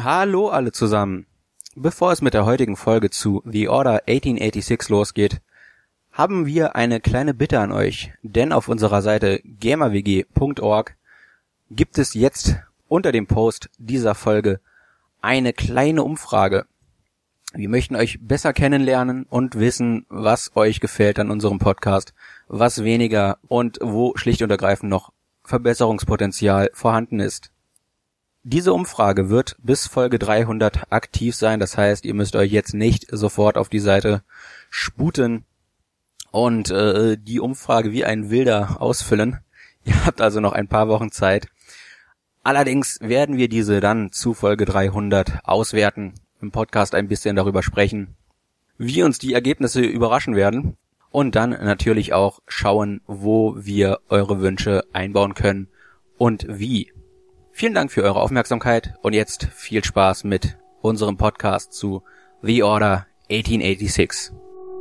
Hallo alle zusammen. Bevor es mit der heutigen Folge zu The Order 1886 losgeht, haben wir eine kleine Bitte an euch, denn auf unserer Seite gamerwg.org gibt es jetzt unter dem Post dieser Folge eine kleine Umfrage. Wir möchten euch besser kennenlernen und wissen, was euch gefällt an unserem Podcast, was weniger und wo schlicht und ergreifend noch Verbesserungspotenzial vorhanden ist. Diese Umfrage wird bis Folge 300 aktiv sein, das heißt, ihr müsst euch jetzt nicht sofort auf die Seite sputen und die Umfrage wie ein Wilder ausfüllen. Ihr habt also noch ein paar Wochen Zeit. Allerdings werden wir diese dann zu Folge 300 auswerten, im Podcast ein bisschen darüber sprechen, wie uns die Ergebnisse überraschen werden und dann natürlich auch schauen, wo wir eure Wünsche einbauen können und wie. Vielen Dank für eure Aufmerksamkeit und jetzt viel Spaß mit unserem Podcast zu The Order 1886.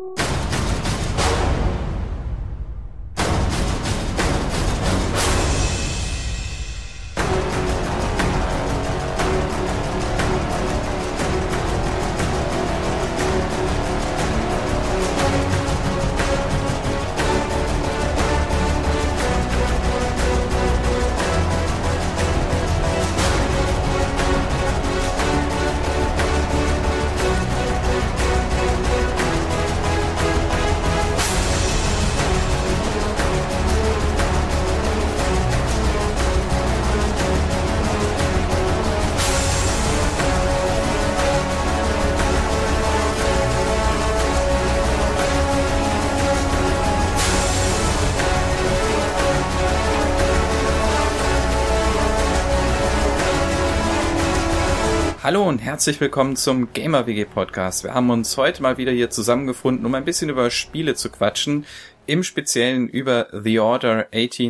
Hallo und herzlich willkommen zum GamerWG Podcast. Wir haben uns heute mal wieder hier zusammengefunden, um ein bisschen über Spiele zu quatschen, im Speziellen über The Order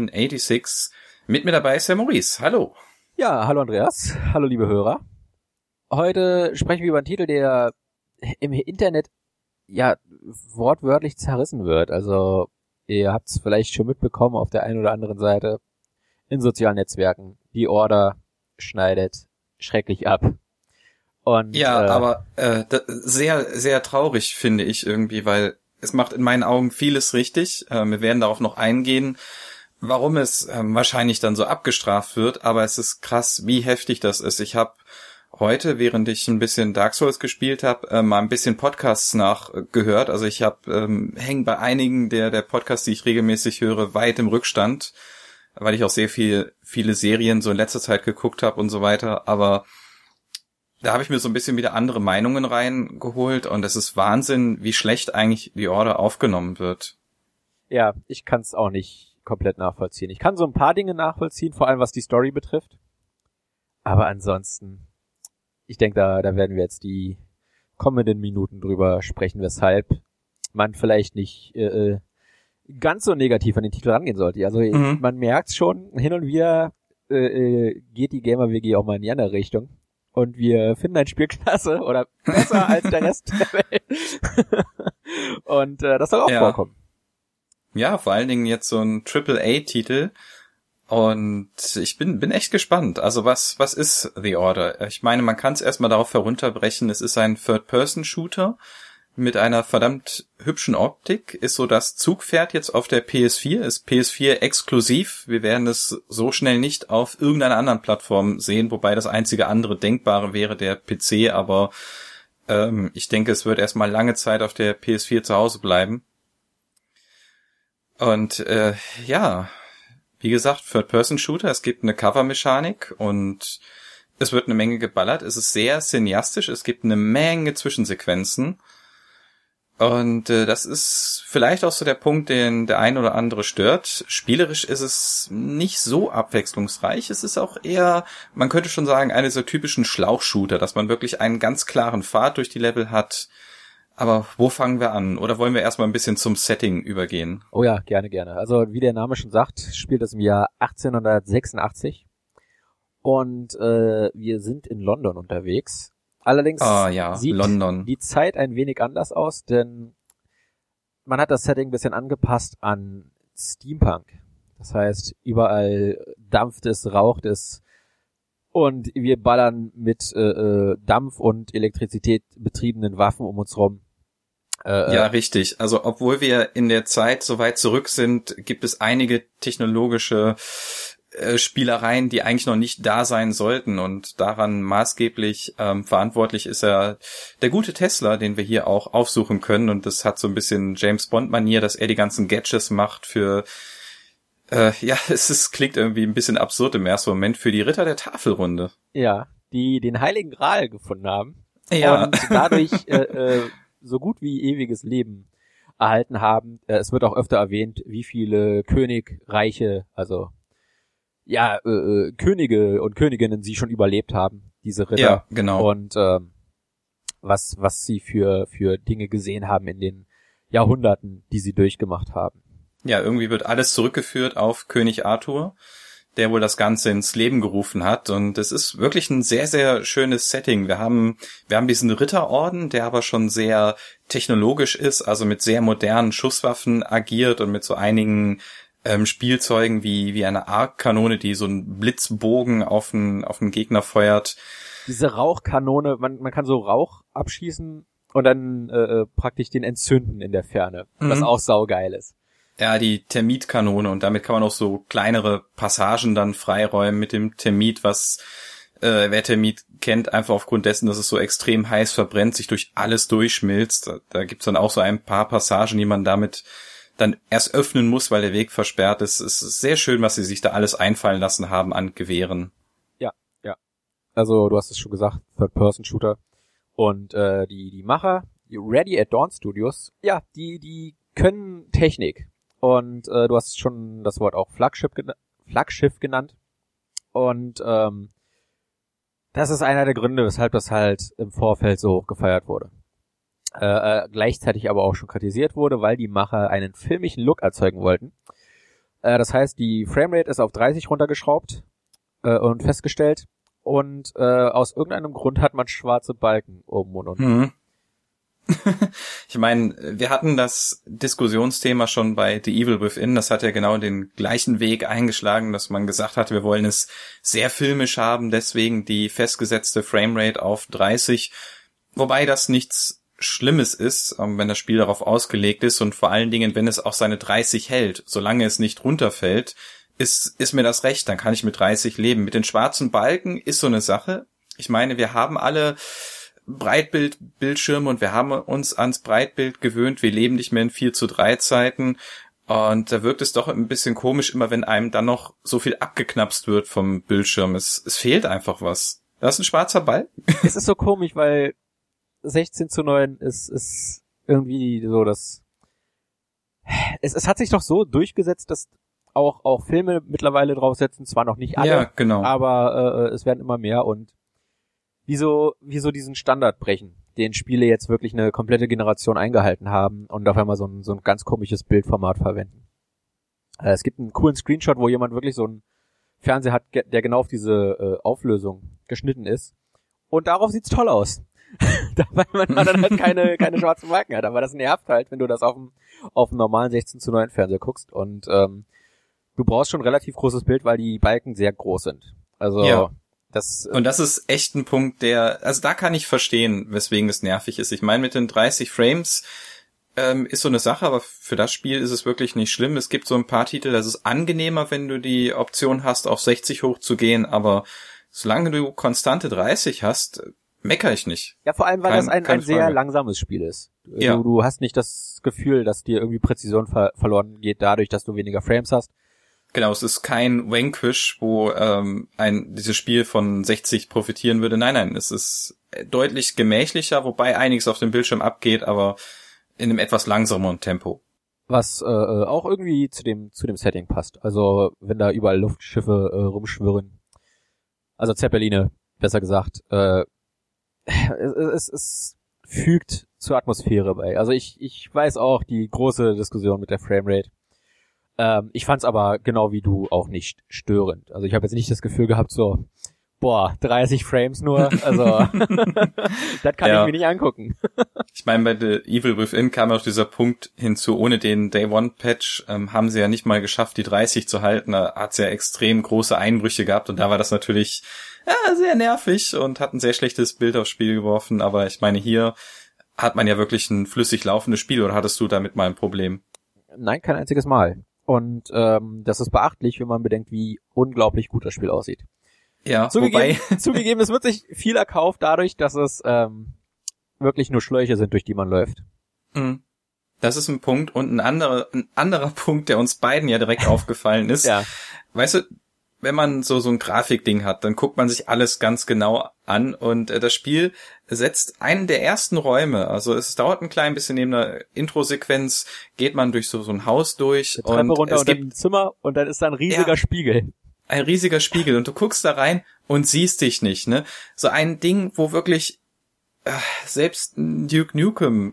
1886. Mit mir dabei ist Herr Maurice. Hallo. Ja, hallo Andreas. Hallo liebe Hörer. Heute sprechen wir über einen Titel, der im Internet ja wortwörtlich zerrissen wird. Also ihr habt es vielleicht schon mitbekommen auf der einen oder anderen Seite in sozialen Netzwerken. The Order schneidet schrecklich ab. Und, ja, aber sehr, sehr traurig finde ich irgendwie, weil es macht in meinen Augen vieles richtig. Wir werden darauf noch eingehen, warum es wahrscheinlich dann so abgestraft wird, aber es ist krass, wie heftig das ist. Ich habe heute, während ich ein bisschen Dark Souls gespielt habe, mal ein bisschen Podcasts nachgehört. Also ich habe hängen bei einigen der Podcasts, die ich regelmäßig höre, weit im Rückstand, weil ich auch sehr viele Serien so in letzter Zeit geguckt habe und so weiter, aber da habe ich mir so ein bisschen wieder andere Meinungen reingeholt und es ist Wahnsinn, wie schlecht eigentlich die Order aufgenommen wird. Ja, ich kann es auch nicht komplett nachvollziehen. Ich kann so ein paar Dinge nachvollziehen, vor allem was die Story betrifft. Aber ansonsten, ich denke, da werden wir jetzt die kommenden Minuten drüber sprechen, weshalb man vielleicht nicht ganz so negativ an den Titel rangehen sollte. Also man merkt schon, hin und wieder geht die GamerWG auch mal in die andere Richtung. Und wir finden ein Spiel klasse oder besser als der Rest der Welt. Und das soll auch vorkommen. Ja, vor allen Dingen jetzt so ein AAA-Titel. Und ich bin echt gespannt. Also was ist The Order? Ich meine, man kann es erstmal darauf herunterbrechen. Es ist ein Third-Person-Shooter mit einer verdammt hübschen Optik. Ist so das Zugpferd jetzt auf der PS4. Ist PS4 exklusiv. Wir werden es so schnell nicht auf irgendeiner anderen Plattform sehen, wobei das einzige andere Denkbare wäre der PC, aber ich denke, es wird erstmal lange Zeit auf der PS4 zu Hause bleiben. Und wie gesagt, Third-Person-Shooter, es gibt eine Cover-Mechanik und es wird eine Menge geballert. Es ist sehr cineastisch, es gibt eine Menge Zwischensequenzen. Und das ist vielleicht auch so der Punkt, den der ein oder andere stört. Spielerisch ist es nicht so abwechslungsreich. Es ist auch eher, man könnte schon sagen, eine so typischen Schlauchshooter, dass man wirklich einen ganz klaren Pfad durch die Level hat. Aber wo fangen wir an? Oder wollen wir erstmal ein bisschen zum Setting übergehen? Oh ja, gerne. Also wie der Name schon sagt, spielt es im Jahr 1886. Und wir sind in London unterwegs. Allerdings sieht London. Die Zeit ein wenig anders aus, denn man hat das Setting ein bisschen angepasst an Steampunk. Das heißt, überall dampft es, raucht es, Und wir ballern mit Dampf und Elektrizität betriebenen Waffen um uns rum. Ja, richtig. Also obwohl wir in der Zeit so weit zurück sind, gibt es einige technologische Spielereien, die eigentlich noch nicht da sein sollten, und daran maßgeblich verantwortlich ist ja der gute Tesla, den wir hier auch aufsuchen können, und das hat so ein bisschen James-Bond-Manier, dass er die ganzen Gadgets macht für klingt irgendwie ein bisschen absurd im ersten Moment, für die Ritter der Tafelrunde. Ja, die den Heiligen Gral gefunden haben. Ja. Und dadurch so gut wie ewiges Leben erhalten haben. Es wird auch öfter erwähnt, wie viele Königreiche, also Könige und Königinnen sie schon überlebt haben, diese Ritter. Ja, genau. Und was sie für Dinge gesehen haben in den Jahrhunderten, die sie durchgemacht haben. Ja, irgendwie wird alles zurückgeführt auf König Arthur, der wohl das Ganze ins Leben gerufen hat, und es ist wirklich ein sehr, sehr schönes Setting. Wir haben diesen Ritterorden, der aber schon sehr technologisch ist, also mit sehr modernen Schusswaffen agiert und mit so einigen Spielzeugen wie eine Arc-Kanone, die so einen Blitzbogen auf einen Gegner feuert. Diese Rauchkanone, man kann so Rauch abschießen und dann praktisch den entzünden in der Ferne, was auch saugeil ist. Ja, die Termitkanone, und damit kann man auch so kleinere Passagen dann freiräumen mit dem Termit, was wer Termit kennt, einfach aufgrund dessen, dass es so extrem heiß verbrennt, sich durch alles durchschmilzt. Da gibt's dann auch so ein paar Passagen, die man damit dann erst öffnen muss, weil der Weg versperrt ist. Es ist sehr schön, was sie sich da alles einfallen lassen haben an Gewehren. Ja. Also du hast es schon gesagt, Third-Person-Shooter. Und die Macher, die Ready at Dawn Studios, ja, die können Technik. Und du hast schon das Wort auch Flaggschiff genannt. Und das ist einer der Gründe, weshalb das halt im Vorfeld so gefeiert wurde. Gleichzeitig aber auch schon kritisiert wurde, weil die Macher einen filmischen Look erzeugen wollten. Das heißt, die Framerate ist auf 30 runtergeschraubt und festgestellt. Und aus irgendeinem Grund hat man schwarze Balken oben und unten. Mhm. Ich meine, wir hatten das Diskussionsthema schon bei The Evil Within, das hat ja genau den gleichen Weg eingeschlagen, dass man gesagt hat, wir wollen es sehr filmisch haben, deswegen die festgesetzte Framerate auf 30, wobei das nichts Schlimmes ist, wenn das Spiel darauf ausgelegt ist, und vor allen Dingen, wenn es auch seine 30 hält, solange es nicht runterfällt, ist mir das recht, dann kann ich mit 30 leben. Mit den schwarzen Balken ist so eine Sache. Ich meine, wir haben alle Breitbildbildschirme und wir haben uns ans Breitbild gewöhnt. Wir leben nicht mehr in 4:3 Zeiten. Und da wirkt es doch ein bisschen komisch, immer wenn einem dann noch so viel abgeknapst wird vom Bildschirm. Es fehlt einfach was. Das ist ein schwarzer Balken. Es ist so komisch, weil 16:9 ist irgendwie so das... Es hat sich doch so durchgesetzt, dass auch Filme mittlerweile draufsetzen, zwar noch nicht alle, ja, genau. aber es werden immer mehr, und wieso diesen Standard brechen, den Spiele jetzt wirklich eine komplette Generation eingehalten haben und auf einmal so ein ganz komisches Bildformat verwenden. Es gibt einen coolen Screenshot, wo jemand wirklich so einen Fernseher hat, der genau auf diese Auflösung geschnitten ist, und darauf sieht's toll aus. Weil man dann halt keine schwarzen Balken hat, aber das nervt halt, wenn du das auf dem normalen 16:9 Fernseher guckst, und du brauchst schon ein relativ großes Bild, weil die Balken sehr groß sind. Also ja. Und das ist echt ein Punkt, also da kann ich verstehen, weswegen es nervig ist. Ich meine, mit den 30 Frames ist so eine Sache, aber für das Spiel ist es wirklich nicht schlimm. Es gibt so ein paar Titel, das ist angenehmer, wenn du die Option hast, auf 60 hochzugehen, aber solange du konstante 30 hast, meckere ich nicht. Ja, vor allem, weil das ein sehr langsames Spiel ist. Ja. Du hast nicht das Gefühl, dass dir irgendwie Präzision verloren geht dadurch, dass du weniger Frames hast. Genau, es ist kein Vanquish, wo dieses Spiel von 60 profitieren würde. Nein, es ist deutlich gemächlicher, wobei einiges auf dem Bildschirm abgeht, aber in einem etwas langsameren Tempo. Was auch irgendwie zu dem Setting passt. Also wenn da überall Luftschiffe rumschwirren, also Zeppeline, besser gesagt, es fügt zur Atmosphäre bei. Also ich weiß auch die große Diskussion mit der Framerate. Ich fand's aber genau wie du auch nicht störend. Also ich habe jetzt nicht das Gefühl gehabt, so, 30 Frames nur, also das kann ich mir nicht angucken. Ich meine, bei The Evil Within kam auch dieser Punkt hinzu, ohne den Day-One-Patch haben sie ja nicht mal geschafft, die 30 zu halten. Da hat's ja extrem große Einbrüche gehabt, und da war das natürlich sehr nervig und hat ein sehr schlechtes Bild aufs Spiel geworfen. Aber ich meine, hier hat man ja wirklich ein flüssig laufendes Spiel, oder hattest du damit mal ein Problem? Nein, kein einziges Mal. Und das ist beachtlich, wenn man bedenkt, wie unglaublich gut das Spiel aussieht. Ja, Zugegeben, es wird sich viel erkauft dadurch, dass es wirklich nur Schläuche sind, durch die man läuft. Das ist ein Punkt. Und ein anderer Punkt, der uns beiden ja direkt aufgefallen ist. Ja. Weißt du, wenn man so ein Grafikding hat, dann guckt man sich alles ganz genau an, und das Spiel setzt einen der ersten Räume, also es dauert ein klein bisschen, neben einer Introsequenz geht man durch so ein Haus durch Eine Treppe und runter es und dann gibt ein Zimmer und dann ist da ein riesiger Spiegel. ein riesiger Spiegel und du guckst da rein und siehst dich nicht, ne? So ein Ding, wo wirklich selbst Duke Nukem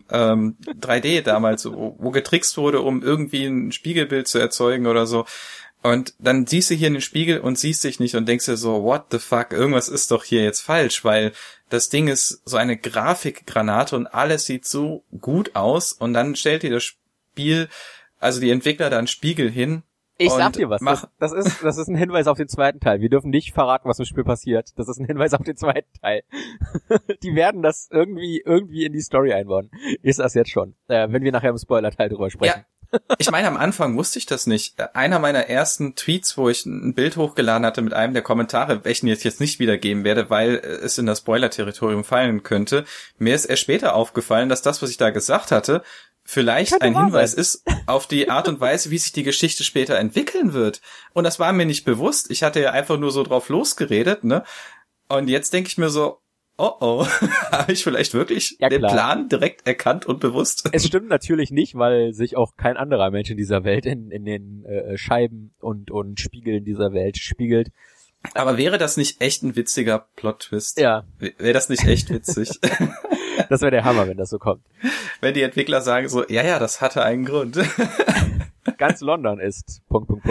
3D damals, wo getrickst wurde, um irgendwie ein Spiegelbild zu erzeugen oder so. Und dann siehst du hier in den Spiegel und siehst dich nicht und denkst dir so, what the fuck, irgendwas ist doch hier jetzt falsch, weil das Ding ist so eine Grafikgranate und alles sieht so gut aus, und dann stellt dir das Spiel, also die Entwickler, da einen Spiegel hin. Ich sag dir was, das ist ein Hinweis auf den zweiten Teil. Wir dürfen nicht verraten, was im Spiel passiert. Das ist ein Hinweis auf den zweiten Teil. Die werden das irgendwie in die Story einbauen. Ist das jetzt schon, wenn wir nachher im Spoiler-Teil drüber sprechen. Ja. Ich meine, am Anfang wusste ich das nicht. Einer meiner ersten Tweets, wo ich ein Bild hochgeladen hatte mit einem der Kommentare, welchen ich jetzt nicht wiedergeben werde, weil es in das Spoiler-Territorium fallen könnte, mir ist erst später aufgefallen, dass das, was ich da gesagt hatte, vielleicht ein Hinweis ist auf die Art und Weise, wie sich die Geschichte später entwickeln wird. Und das war mir nicht bewusst. Ich hatte ja einfach nur so drauf losgeredet, ne? Und jetzt denke ich mir so, oh, habe ich vielleicht wirklich den Plan direkt erkannt und bewusst? Es stimmt natürlich nicht, weil sich auch kein anderer Mensch in dieser Welt in den Scheiben und Spiegeln dieser Welt spiegelt. Aber wäre das nicht echt ein witziger Plot-Twist? Ja. Wäre das nicht echt witzig? Das wäre der Hammer, wenn das so kommt. Wenn die Entwickler sagen so, ja, das hatte einen Grund. Ganz London ist... ...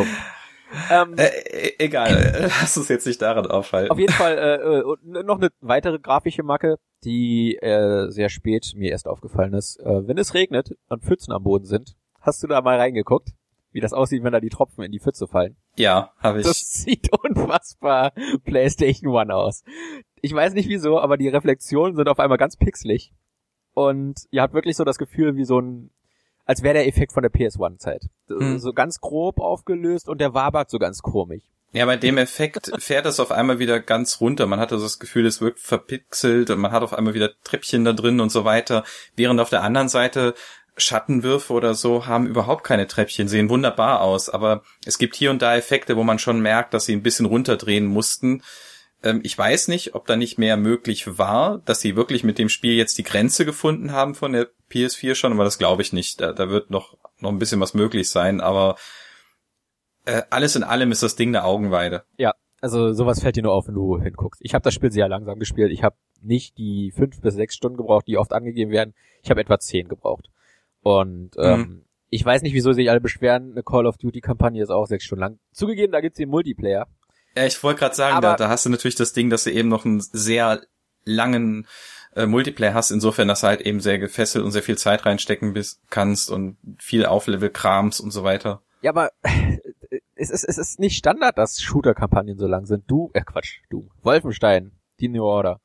Egal, lass uns jetzt nicht daran aufhalten. Auf jeden Fall noch eine weitere grafische Macke, die sehr spät mir erst aufgefallen ist. Wenn es regnet und Pfützen am Boden sind, hast du da mal reingeguckt, wie das aussieht, wenn da die Tropfen in die Pfütze fallen? Ja, habe ich. Das sieht unfassbar PlayStation 1 aus. Ich weiß nicht wieso, aber die Reflexionen sind auf einmal ganz pixelig. Und ihr habt wirklich so das Gefühl, wie als wäre der Effekt von der PS1-Zeit. So ganz grob aufgelöst und der wabert so ganz komisch. Ja, bei dem Effekt fährt es auf einmal wieder ganz runter. Man hat also das Gefühl, es wirkt verpixelt und man hat auf einmal wieder Treppchen da drin und so weiter. Während auf der anderen Seite Schattenwürfe oder so haben überhaupt keine Treppchen, sehen wunderbar aus. Aber es gibt hier und da Effekte, wo man schon merkt, dass sie ein bisschen runterdrehen mussten. Ich weiß nicht, ob da nicht mehr möglich war, dass sie wirklich mit dem Spiel jetzt die Grenze gefunden haben von der PS4 schon, aber das glaube ich nicht. Da wird noch ein bisschen was möglich sein, aber alles in allem ist das Ding eine Augenweide. Ja, also sowas fällt dir nur auf, wenn du hinguckst. Ich habe das Spiel sehr langsam gespielt. Ich habe nicht die 5 bis 6 Stunden gebraucht, die oft angegeben werden. Ich habe etwa 10 gebraucht. Und ich weiß nicht, wieso sich alle beschweren. Eine Call of Duty Kampagne ist auch 6 Stunden lang. Zugegeben, da gibt's den Multiplayer. Ja, ich wollte gerade sagen, da hast du natürlich das Ding, dass du eben noch einen sehr langen Multiplayer hast, insofern, dass du halt eben sehr gefesselt und sehr viel Zeit reinstecken kannst und viel Auflevel-Krams und so weiter. Ja, aber es ist nicht Standard, dass Shooter-Kampagnen so lang sind. Wolfenstein, die New Order.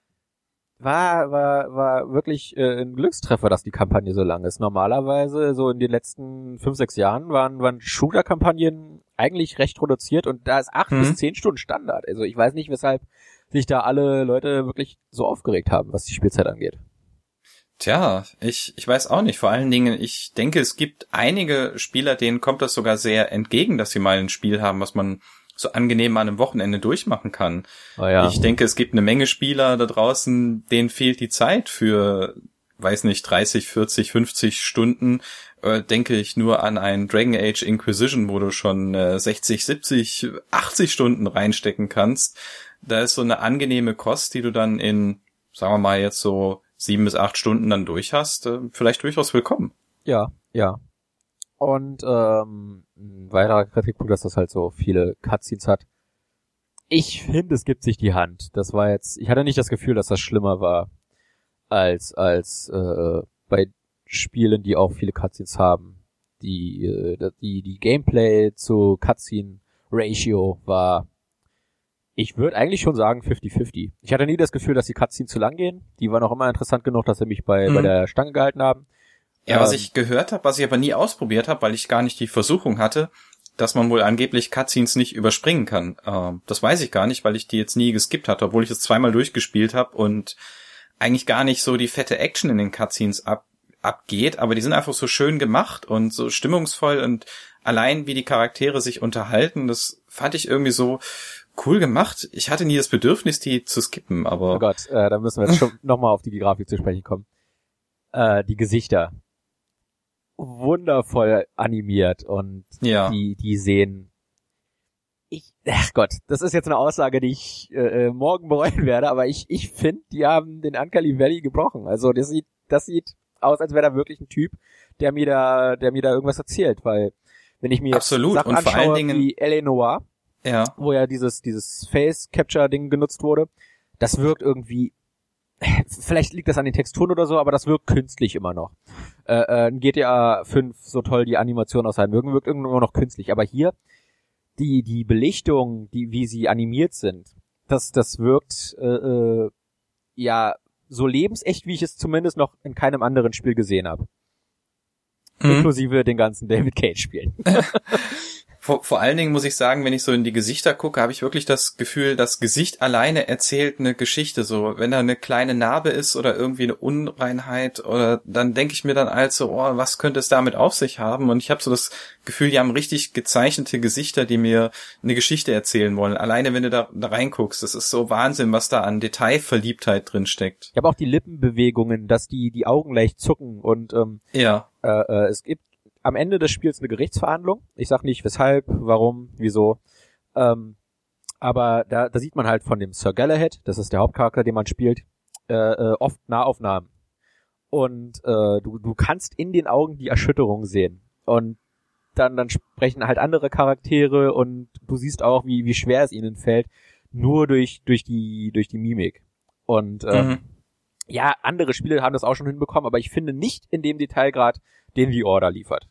War wirklich ein Glückstreffer, dass die Kampagne so lang ist. Normalerweise, so in den letzten 5, 6 Jahren, waren Shooter-Kampagnen eigentlich recht reduziert und da ist 8 bis 10 Stunden Standard. Also ich weiß nicht, weshalb sich da alle Leute wirklich so aufgeregt haben, was die Spielzeit angeht. Tja, ich weiß auch nicht. Vor allen Dingen, ich denke, es gibt einige Spieler, denen kommt das sogar sehr entgegen, dass sie mal ein Spiel haben, was man so angenehm an einem Wochenende durchmachen kann. Oh ja. Ich denke, es gibt eine Menge Spieler da draußen, denen fehlt die Zeit für, weiß nicht, 30, 40, 50 Stunden. Denke ich nur an ein Dragon Age Inquisition, wo du schon 60, 70, 80 Stunden reinstecken kannst. Da ist so eine angenehme Kost, die du dann in, sagen wir mal jetzt so 7 bis 8 Stunden dann durch hast, vielleicht durchaus willkommen. Ja. Und ein weiterer Kritikpunkt, dass das halt so viele Cutscenes hat. Ich finde, es gibt sich die Hand. Das war jetzt, ich hatte nicht das Gefühl, dass das schlimmer war als bei Spielen, die auch viele Cutscenes haben. Die Gameplay zu Cutscene Ratio war Ich würde eigentlich schon sagen 50-50. Ich hatte nie das Gefühl, dass die Cutscenes zu lang gehen. Die waren auch immer interessant genug, dass sie mich bei der Stange gehalten haben. Ja, was ich gehört habe, was ich aber nie ausprobiert habe, weil ich gar nicht die Versuchung hatte, dass man wohl angeblich Cutscenes nicht überspringen kann. Das weiß ich gar nicht, weil ich die jetzt nie geskippt hatte, obwohl ich es zweimal durchgespielt habe und eigentlich gar nicht so die fette Action in den Cutscenes abgeht, aber die sind einfach so schön gemacht und so stimmungsvoll und allein wie die Charaktere sich unterhalten, das fand ich irgendwie so cool gemacht. Ich hatte nie das Bedürfnis, die zu skippen, aber... Oh Gott, da müssen wir jetzt schon nochmal auf die Grafik zu sprechen kommen. Die Gesichter. Wundervoll animiert und die sehen... Ach Gott, das ist jetzt eine Aussage, die ich morgen bereuen werde, aber ich finde, die haben den Uncanny Valley gebrochen. Also das sieht aus, als wäre da wirklich ein Typ, der mir da irgendwas erzählt, weil wenn ich mir jetzt Sachen und anschaue, vor allen Dingen, wie L.A. Noire, wo ja dieses Face-Capture-Ding genutzt wurde, das wirkt irgendwie, vielleicht liegt das an den Texturen oder so, aber das wirkt künstlich immer noch. In GTA 5, so toll die Animation auch sein mögen, wirkt irgendwie immer noch künstlich, aber hier die Belichtung, wie sie animiert sind, das wirkt ja so lebensecht, wie ich es zumindest noch in keinem anderen Spiel gesehen habe. Inklusive den ganzen David Cage-Spielen. Vor allen Dingen muss ich sagen, wenn ich so in die Gesichter gucke, habe ich wirklich das Gefühl, das Gesicht alleine erzählt eine Geschichte. So, wenn da eine kleine Narbe ist oder irgendwie eine Unreinheit, oder dann denke ich mir dann also, oh, was könnte es damit auf sich haben? Und ich habe so das Gefühl, die haben richtig gezeichnete Gesichter, die mir eine Geschichte erzählen wollen. Alleine, wenn du da reinguckst, das ist so Wahnsinn, was da an Detailverliebtheit drin steckt. Ich habe auch die Lippenbewegungen, dass die Augen leicht zucken und es gibt am Ende des Spiels eine Gerichtsverhandlung. Ich sag nicht weshalb, warum, wieso. Aber da sieht man halt von dem Sir Galahad, das ist der Hauptcharakter, den man spielt, oft Nahaufnahmen. Und du kannst in den Augen die Erschütterung sehen. Und dann sprechen halt andere Charaktere und du siehst auch, wie schwer es ihnen fällt, nur durch die Mimik. Und ja, andere Spiele haben das auch schon hinbekommen, aber ich finde nicht in dem Detailgrad, den The Order liefert.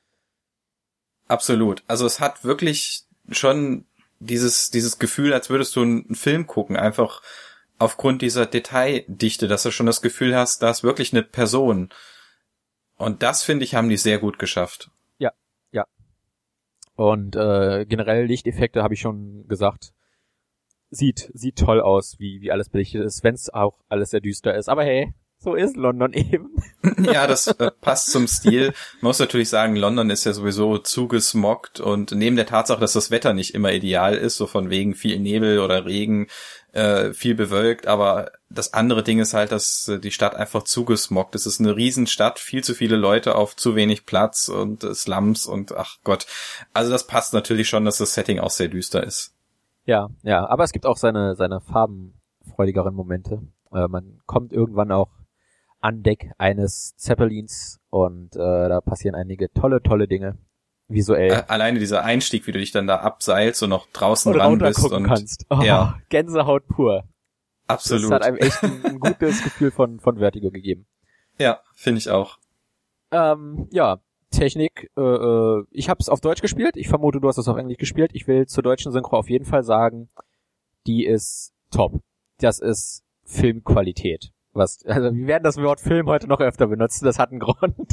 Absolut. Also es hat wirklich schon dieses Gefühl, als würdest du einen Film gucken, einfach aufgrund dieser Detaildichte, dass du schon das Gefühl hast, da ist wirklich eine Person. Und das, finde ich, haben die sehr gut geschafft. Ja. Und generell Lichteffekte, habe ich schon gesagt, sieht toll aus, wie alles belichtet ist, wenn es auch alles sehr düster ist. Aber hey, so ist London eben. Ja, das passt zum Stil. Man muss natürlich sagen, London ist ja sowieso zugesmoggt und neben der Tatsache, dass das Wetter nicht immer ideal ist, so von wegen viel Nebel oder Regen, viel bewölkt, aber das andere Ding ist halt, dass die Stadt einfach zugesmoggt ist. Es ist eine Riesenstadt, viel zu viele Leute auf zu wenig Platz und Slums und ach Gott. Also das passt natürlich schon, dass das Setting auch sehr düster ist. Ja, aber es gibt auch seine farbenfreudigeren Momente. Man kommt irgendwann auch an Deck eines Zeppelins und da passieren einige tolle Dinge visuell. Alleine dieser Einstieg, wie du dich dann da abseilst und noch draußen und dran bist und kannst. Oh, ja. Gänsehaut pur. Absolut. Das hat einem echt ein gutes Gefühl von Vertigo gegeben. Ja, finde ich auch. Ja, Technik. Ich habe es auf Deutsch gespielt. Ich vermute, du hast es auf Englisch gespielt. Ich will zur deutschen Synchro auf jeden Fall sagen, die ist top. Das ist Filmqualität. Also wir werden das Wort Film heute noch öfter benutzen, das hat einen Grund.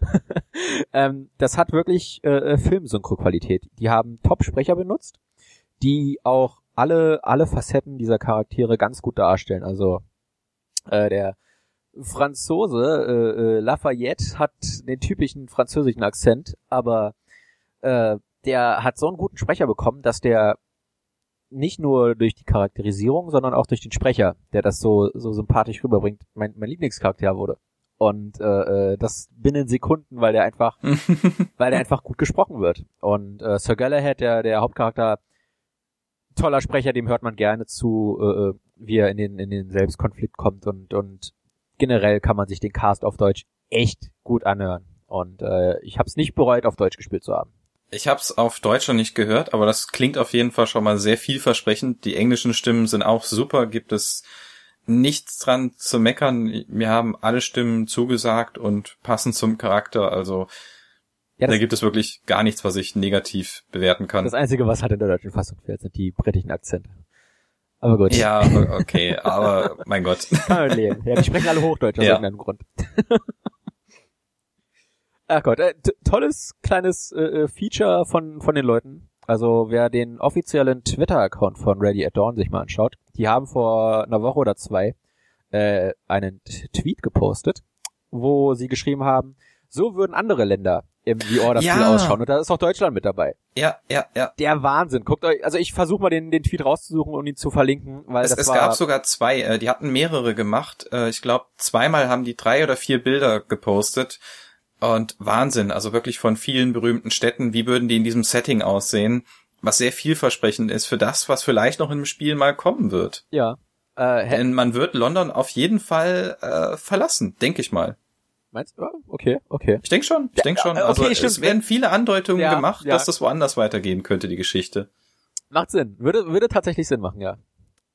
Das hat wirklich Filmsynchro-Qualität. Die haben Top-Sprecher benutzt, die auch alle Facetten dieser Charaktere ganz gut darstellen. Also der Franzose Lafayette hat den typischen französischen Akzent, aber der hat so einen guten Sprecher bekommen, dass der nicht nur durch die Charakterisierung, sondern auch durch den Sprecher, der das so sympathisch rüberbringt, mein Lieblingscharakter wurde. Und das binnen Sekunden, weil der einfach gut gesprochen wird. Und Sir Galahad, der Hauptcharakter, toller Sprecher, dem hört man gerne zu, wie er in den Selbstkonflikt kommt und generell kann man sich den Cast auf Deutsch echt gut anhören. Und ich habe es nicht bereut, auf Deutsch gespielt zu haben. Ich hab's auf Deutsch noch nicht gehört, aber das klingt auf jeden Fall schon mal sehr vielversprechend. Die englischen Stimmen sind auch super, gibt es nichts dran zu meckern. Mir haben alle Stimmen zugesagt und passen zum Charakter, also ja, da gibt es wirklich gar nichts, was ich negativ bewerten kann. Das Einzige, was halt in der deutschen Fassung fehlt, sind die britischen Akzente. Aber gut. Ja, okay, aber mein Gott. Kann man leben. Ja, die sprechen alle Hochdeutsch aus irgendeinem Grund. Ach Gott, tolles kleines Feature von den Leuten. Also wer den offiziellen Twitter-Account von Ready at Dawn sich mal anschaut, die haben vor einer Woche oder zwei einen Tweet gepostet, wo sie geschrieben haben, so würden andere Länder im The Order-Spiel ausschauen. Und da ist auch Deutschland mit dabei. Ja. Der Wahnsinn. Guckt euch, also ich versuche mal den Tweet rauszusuchen und ihn zu verlinken, weil es gab sogar zwei, die hatten mehrere gemacht. Ich glaube, zweimal haben die 3 oder 4 Bilder gepostet. Und Wahnsinn, also wirklich von vielen berühmten Städten, wie würden die in diesem Setting aussehen, was sehr vielversprechend ist für das, was vielleicht noch im Spiel mal kommen wird. Ja. Denn man wird London auf jeden Fall verlassen, denke ich mal. Meinst du? Okay. Ich denke schon. Also okay, es werden viele Andeutungen gemacht, ja. dass das woanders weitergehen könnte, die Geschichte. Macht Sinn. Würde tatsächlich Sinn machen, ja.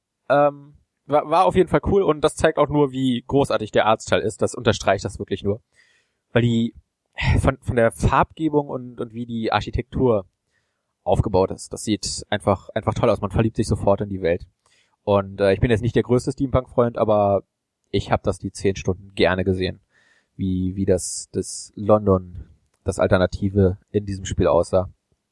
War auf jeden Fall cool und das zeigt auch nur, wie großartig der Artstyle ist. Das unterstreicht das wirklich nur. Weil die von der Farbgebung und wie die Architektur aufgebaut ist, das sieht einfach toll aus. Man verliebt sich sofort in die Welt. Und ich bin jetzt nicht der größte Steampunk-Freund, aber ich habe das die 10 Stunden gerne gesehen, wie das London, das Alternative in diesem Spiel aussah.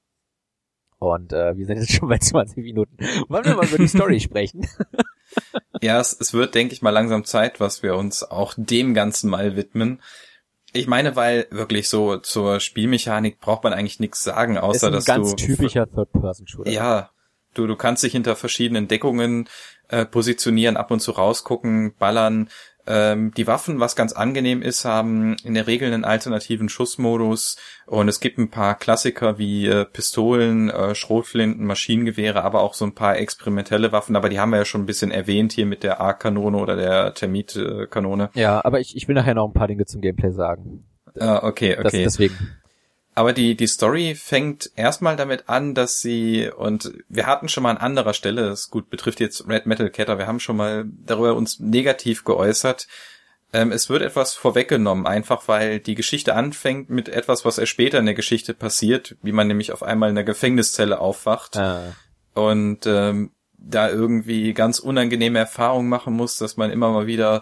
Und wir sind jetzt schon bei 20 Minuten. Wollen wir mal über die Story sprechen? Ja, es wird, denke ich mal, langsam Zeit, was wir uns auch dem Ganzen mal widmen. Ich meine, weil wirklich so zur Spielmechanik braucht man eigentlich nichts sagen, außer dass du... Ist ein ganz typischer Third-Person-Shooter. Ja, du kannst dich hinter verschiedenen Deckungen positionieren, ab und zu rausgucken, ballern. Die Waffen, was ganz angenehm ist, haben in der Regel einen alternativen Schussmodus und es gibt ein paar Klassiker wie Pistolen, Schrotflinten, Maschinengewehre, aber auch so ein paar experimentelle Waffen, aber die haben wir ja schon ein bisschen erwähnt hier mit der Arc-Kanone oder der Termit-Kanone. Ja, aber ich will nachher noch ein paar Dinge zum Gameplay sagen. Okay. Deswegen. Aber die Story fängt erstmal damit an, dass sie, und wir hatten schon mal an anderer Stelle, das gut betrifft jetzt Red Metal Catter, wir haben schon mal darüber uns negativ geäußert, es wird etwas vorweggenommen, einfach weil die Geschichte anfängt mit etwas, was erst später in der Geschichte passiert, wie man nämlich auf einmal in der Gefängniszelle aufwacht und da irgendwie ganz unangenehme Erfahrungen machen muss, dass man immer mal wieder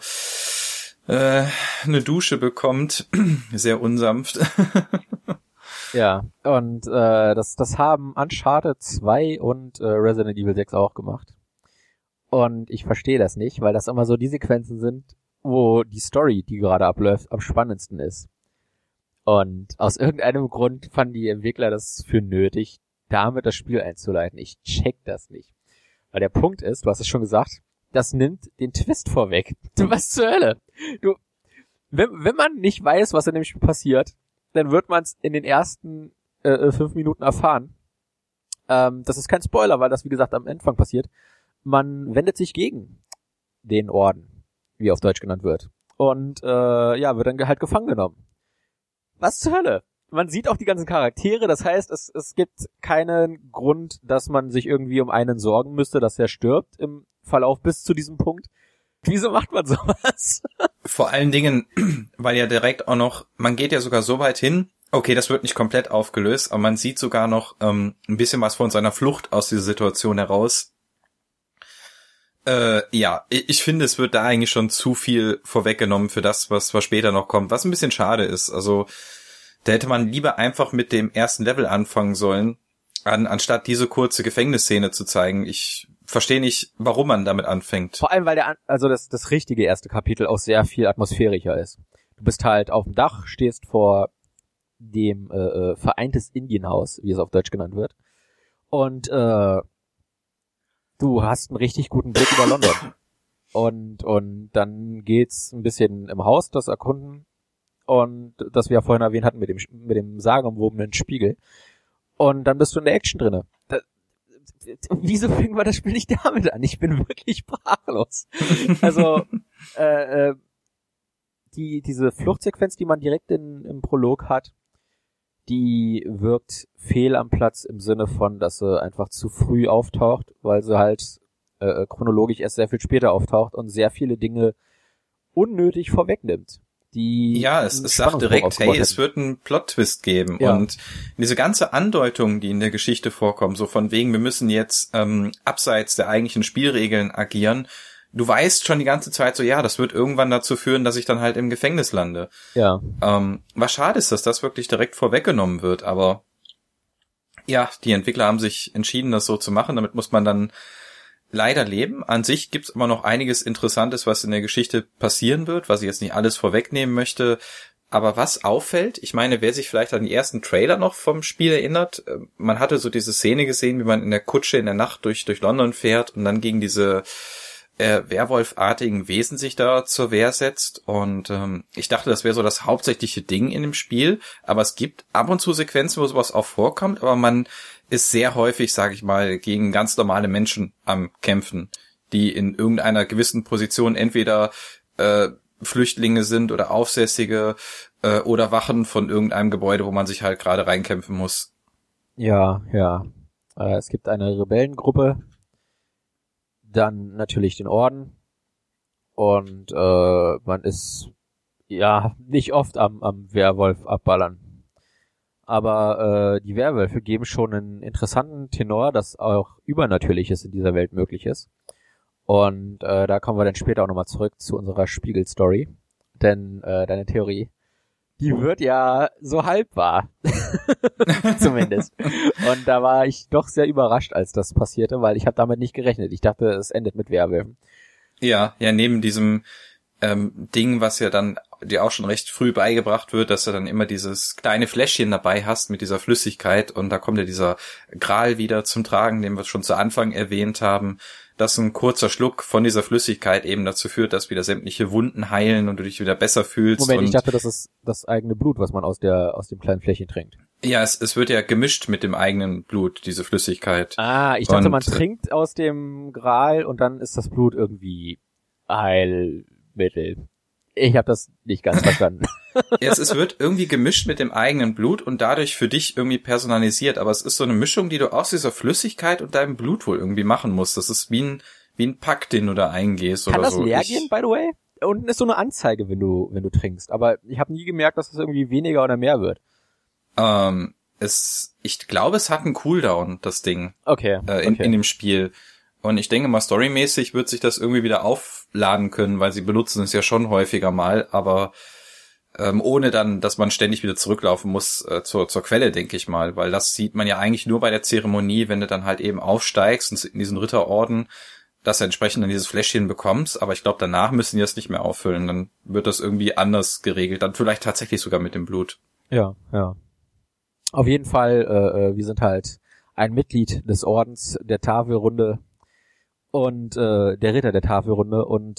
eine Dusche bekommt, sehr unsanft. Ja, und das haben Uncharted 2 und Resident Evil 6 auch gemacht. Und ich verstehe das nicht, weil das immer so die Sequenzen sind, wo die Story, die gerade abläuft, am spannendsten ist. Und aus irgendeinem Grund fanden die Entwickler das für nötig, damit das Spiel einzuleiten. Ich check das nicht. Weil der Punkt ist, du hast es schon gesagt, das nimmt den Twist vorweg. Was zur Hölle? Wenn man nicht weiß, was in dem Spiel passiert, dann wird man es in den ersten 5 Minuten erfahren. Das ist kein Spoiler, weil das, wie gesagt, am Anfang passiert. Man wendet sich gegen den Orden, wie auf Deutsch genannt wird. Und wird dann halt gefangen genommen. Was zur Hölle? Man sieht auch die ganzen Charaktere, das heißt, es gibt keinen Grund, dass man sich irgendwie um einen sorgen müsste, dass er stirbt im Verlauf bis zu diesem Punkt. Wieso macht man sowas? Vor allen Dingen, weil ja direkt auch noch, man geht ja sogar so weit hin, okay, das wird nicht komplett aufgelöst, aber man sieht sogar noch ein bisschen was von seiner Flucht aus dieser Situation heraus. Ich finde, es wird da eigentlich schon zu viel vorweggenommen für das, was später noch kommt, was ein bisschen schade ist. Also, da hätte man lieber einfach mit dem ersten Level anfangen sollen, anstatt diese kurze Gefängnisszene zu zeigen. Ich verstehe nicht, warum man damit anfängt. Vor allem, weil das richtige erste Kapitel auch sehr viel atmosphärischer ist. Du bist halt auf dem Dach, stehst vor dem Vereintes Indienhaus, wie es auf Deutsch genannt wird. Und du hast einen richtig guten Blick über London. Und dann geht's ein bisschen im Haus, das Erkunden. Und das wir ja vorhin erwähnt hatten mit dem sagenumwobenen Spiegel. Und dann bist du in der Action drinne. Wieso fängt man das Spiel nicht damit an? Ich bin wirklich sprachlos. Also, diese Fluchtsequenz, die man direkt im Prolog hat, die wirkt fehl am Platz im Sinne von, dass sie einfach zu früh auftaucht, weil sie halt chronologisch erst sehr viel später auftaucht und sehr viele Dinge unnötig vorwegnimmt, die ja, es sagt direkt, hey, es wird einen Plot-Twist geben. Ja. Und diese ganze Andeutung, die in der Geschichte vorkommen, so von wegen, wir müssen jetzt abseits der eigentlichen Spielregeln agieren, du weißt schon die ganze Zeit so, ja, das wird irgendwann dazu führen, dass ich dann halt im Gefängnis lande. Ja. Was schade ist, dass das wirklich direkt vorweggenommen wird, aber ja, die Entwickler haben sich entschieden, das so zu machen. Damit muss man dann leider leben. An sich gibt's immer noch einiges Interessantes, was in der Geschichte passieren wird, was ich jetzt nicht alles vorwegnehmen möchte. Aber was auffällt, ich meine, wer sich vielleicht an die ersten Trailer noch vom Spiel erinnert, man hatte so diese Szene gesehen, wie man in der Kutsche in der Nacht durch London fährt und dann gegen diese Werwolf-artigen Wesen sich da zur Wehr setzt. Und ich dachte, das wäre so das hauptsächliche Ding in dem Spiel. Aber es gibt ab und zu Sequenzen, wo sowas auch vorkommt. Aber man ist sehr häufig, sage ich mal, gegen ganz normale Menschen am Kämpfen, die in irgendeiner gewissen Position entweder Flüchtlinge sind oder Aufsässige oder Wachen von irgendeinem Gebäude, wo man sich halt gerade reinkämpfen muss. Ja. Es gibt eine Rebellengruppe, dann natürlich den Orden und man ist ja nicht oft am Werwolf abballern. Aber die Werwölfe geben schon einen interessanten Tenor, dass auch Übernatürliches in dieser Welt möglich ist. Und da kommen wir dann später auch nochmal zurück zu unserer Spiegel-Story. Denn deine Theorie, die wird ja so halb wahr. Zumindest. Und da war ich doch sehr überrascht, als das passierte, weil ich habe damit nicht gerechnet. Ich dachte, es endet mit Werwölfen. Ja, neben diesem Ding, was ja dann dir auch schon recht früh beigebracht wird, dass du dann immer dieses kleine Fläschchen dabei hast mit dieser Flüssigkeit und da kommt ja dieser Gral wieder zum Tragen, den wir schon zu Anfang erwähnt haben, dass ein kurzer Schluck von dieser Flüssigkeit eben dazu führt, dass wieder sämtliche Wunden heilen und du dich wieder besser fühlst. Moment, und ich dachte, das ist das eigene Blut, was man aus dem kleinen Fläschchen trinkt. Ja, es wird ja gemischt mit dem eigenen Blut, diese Flüssigkeit. Ah, ich dachte, man trinkt aus dem Gral und dann ist das Blut irgendwie Heilmittel. Ich habe das nicht ganz verstanden. Ja, es wird irgendwie gemischt mit dem eigenen Blut und dadurch für dich irgendwie personalisiert. Aber es ist so eine Mischung, die du aus dieser Flüssigkeit und deinem Blut wohl irgendwie machen musst. Das ist wie ein Pakt, den du da eingehst oder so. Kann das leer gehen, by the way? Unten ist so eine Anzeige, wenn du trinkst. Aber ich habe nie gemerkt, dass es irgendwie weniger oder mehr wird. Ich glaube, es hat einen Cooldown, das Ding. Okay. In dem Spiel. Und ich denke mal, storymäßig wird sich das irgendwie wieder aufladen können, weil sie benutzen es ja schon häufiger mal, aber ohne dann, dass man ständig wieder zurücklaufen muss zur Quelle, denke ich mal, weil das sieht man ja eigentlich nur bei der Zeremonie, wenn du dann halt eben aufsteigst und in diesen Ritterorden, dass du entsprechend dann dieses Fläschchen bekommst, aber ich glaube, danach müssen die das nicht mehr auffüllen, dann wird das irgendwie anders geregelt, dann vielleicht tatsächlich sogar mit dem Blut. Ja. Auf jeden Fall, wir sind halt ein Mitglied des Ordens der Tafelrunde und der Ritter der Tafelrunde und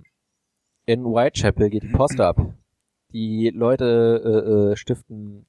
in Whitechapel geht die Post ab. Die Leute stiften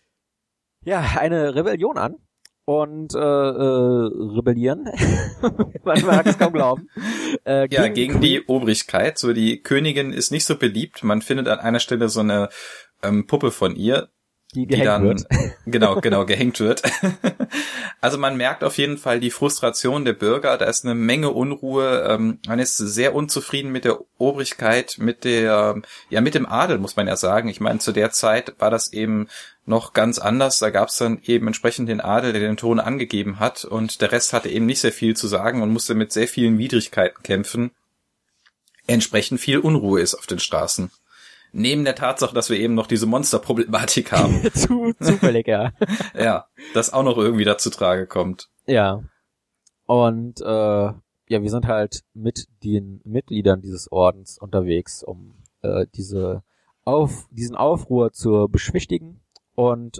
ja eine Rebellion an und rebellieren. Man mag es kaum glauben. Gegen die Obrigkeit. So, die Königin ist nicht so beliebt. Man findet an einer Stelle so eine Puppe von ihr, die dann wird. genau gehängt wird. Also man merkt auf jeden Fall die Frustration der Bürger, da ist eine Menge Unruhe, man ist sehr unzufrieden mit der Obrigkeit, mit dem Adel, muss man ja sagen. Ich meine, zu der Zeit war das eben noch ganz anders, da gab es dann eben entsprechend den Adel, der den Ton angegeben hat und der Rest hatte eben nicht sehr viel zu sagen und musste mit sehr vielen Widrigkeiten kämpfen. Entsprechend viel Unruhe ist auf den Straßen. Neben der Tatsache, dass wir eben noch diese Monsterproblematik haben. Zufällig, ja. Ja, das auch noch irgendwie dazu Trage kommt. Ja. Und wir sind halt mit den Mitgliedern dieses Ordens unterwegs, um diesen Aufruhr zu beschwichtigen. Und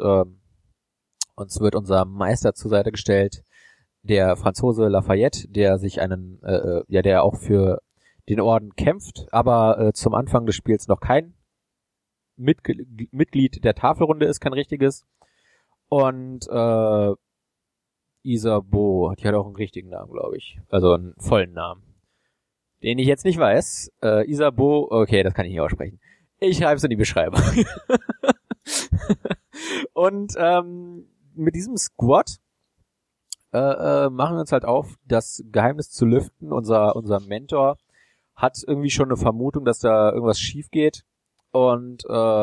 uns wird unser Meister zur Seite gestellt, der Franzose Lafayette, der sich der auch für den Orden kämpft, aber zum Anfang des Spiels noch kein Mitglied der Tafelrunde ist, kein richtiges. Und Isabeau, die hat auch einen richtigen Namen, glaube ich. Also einen vollen Namen. Den ich jetzt nicht weiß. Isabeau, okay, das kann ich nicht aussprechen. Ich schreibe es in die Beschreibung. Und mit diesem Squad machen wir uns halt auf, das Geheimnis zu lüften. Unser Mentor hat irgendwie schon eine Vermutung, dass da irgendwas schief geht Und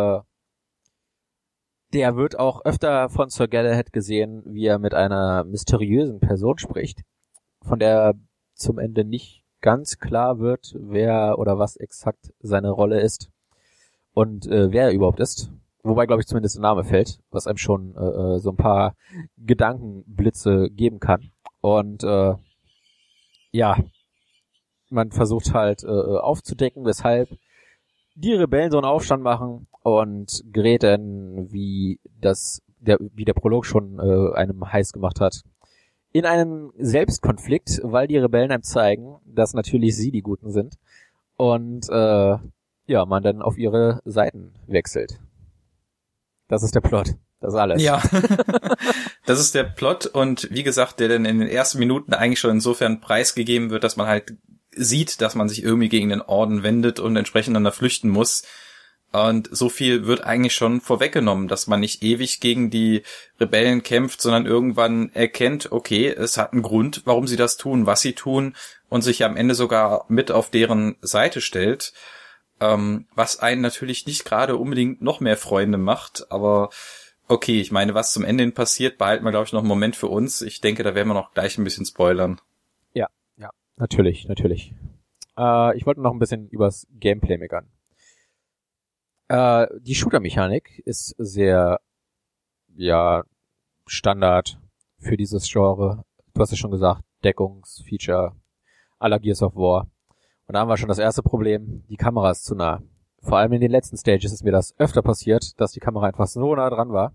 der wird auch öfter von Sir Galahad gesehen, wie er mit einer mysteriösen Person spricht, von der zum Ende nicht ganz klar wird, wer oder was exakt seine Rolle ist und wer er überhaupt ist. Wobei, glaube ich, zumindest der Name fällt, was einem schon so ein paar Gedankenblitze geben kann. Und ja, man versucht halt aufzudecken, weshalb die Rebellen so einen Aufstand machen und gerät dann, wie der Prolog schon einem heiß gemacht hat, in einen Selbstkonflikt, weil die Rebellen einem zeigen, dass natürlich sie die Guten sind und ja, man dann auf ihre Seiten wechselt. Das ist der Plot. Das ist alles. Ja, das ist der Plot und wie gesagt, der dann in den ersten Minuten eigentlich schon insofern preisgegeben wird, dass man halt sieht, dass man sich irgendwie gegen den Orden wendet und entsprechend dann da flüchten muss. Und so viel wird eigentlich schon vorweggenommen, dass man nicht ewig gegen die Rebellen kämpft, sondern irgendwann erkennt, okay, es hat einen Grund, warum sie das tun, was sie tun und sich am Ende sogar mit auf deren Seite stellt, was einen natürlich nicht gerade unbedingt noch mehr Freunde macht, aber okay, ich meine, was zum Ende hin passiert, behalten wir, glaube ich, noch einen Moment für uns. Ich denke, da werden wir noch gleich ein bisschen spoilern. Ja, natürlich. Ich wollte noch ein bisschen übers Gameplay meckern. Die Shooter-Mechanik ist sehr, ja, Standard für dieses Genre. Du hast ja schon gesagt, Deckungsfeature à la Gears of War. Und da haben wir schon das erste Problem, die Kamera ist zu nah. Vor allem in den letzten Stages ist mir das öfter passiert, dass die Kamera einfach so nah dran war,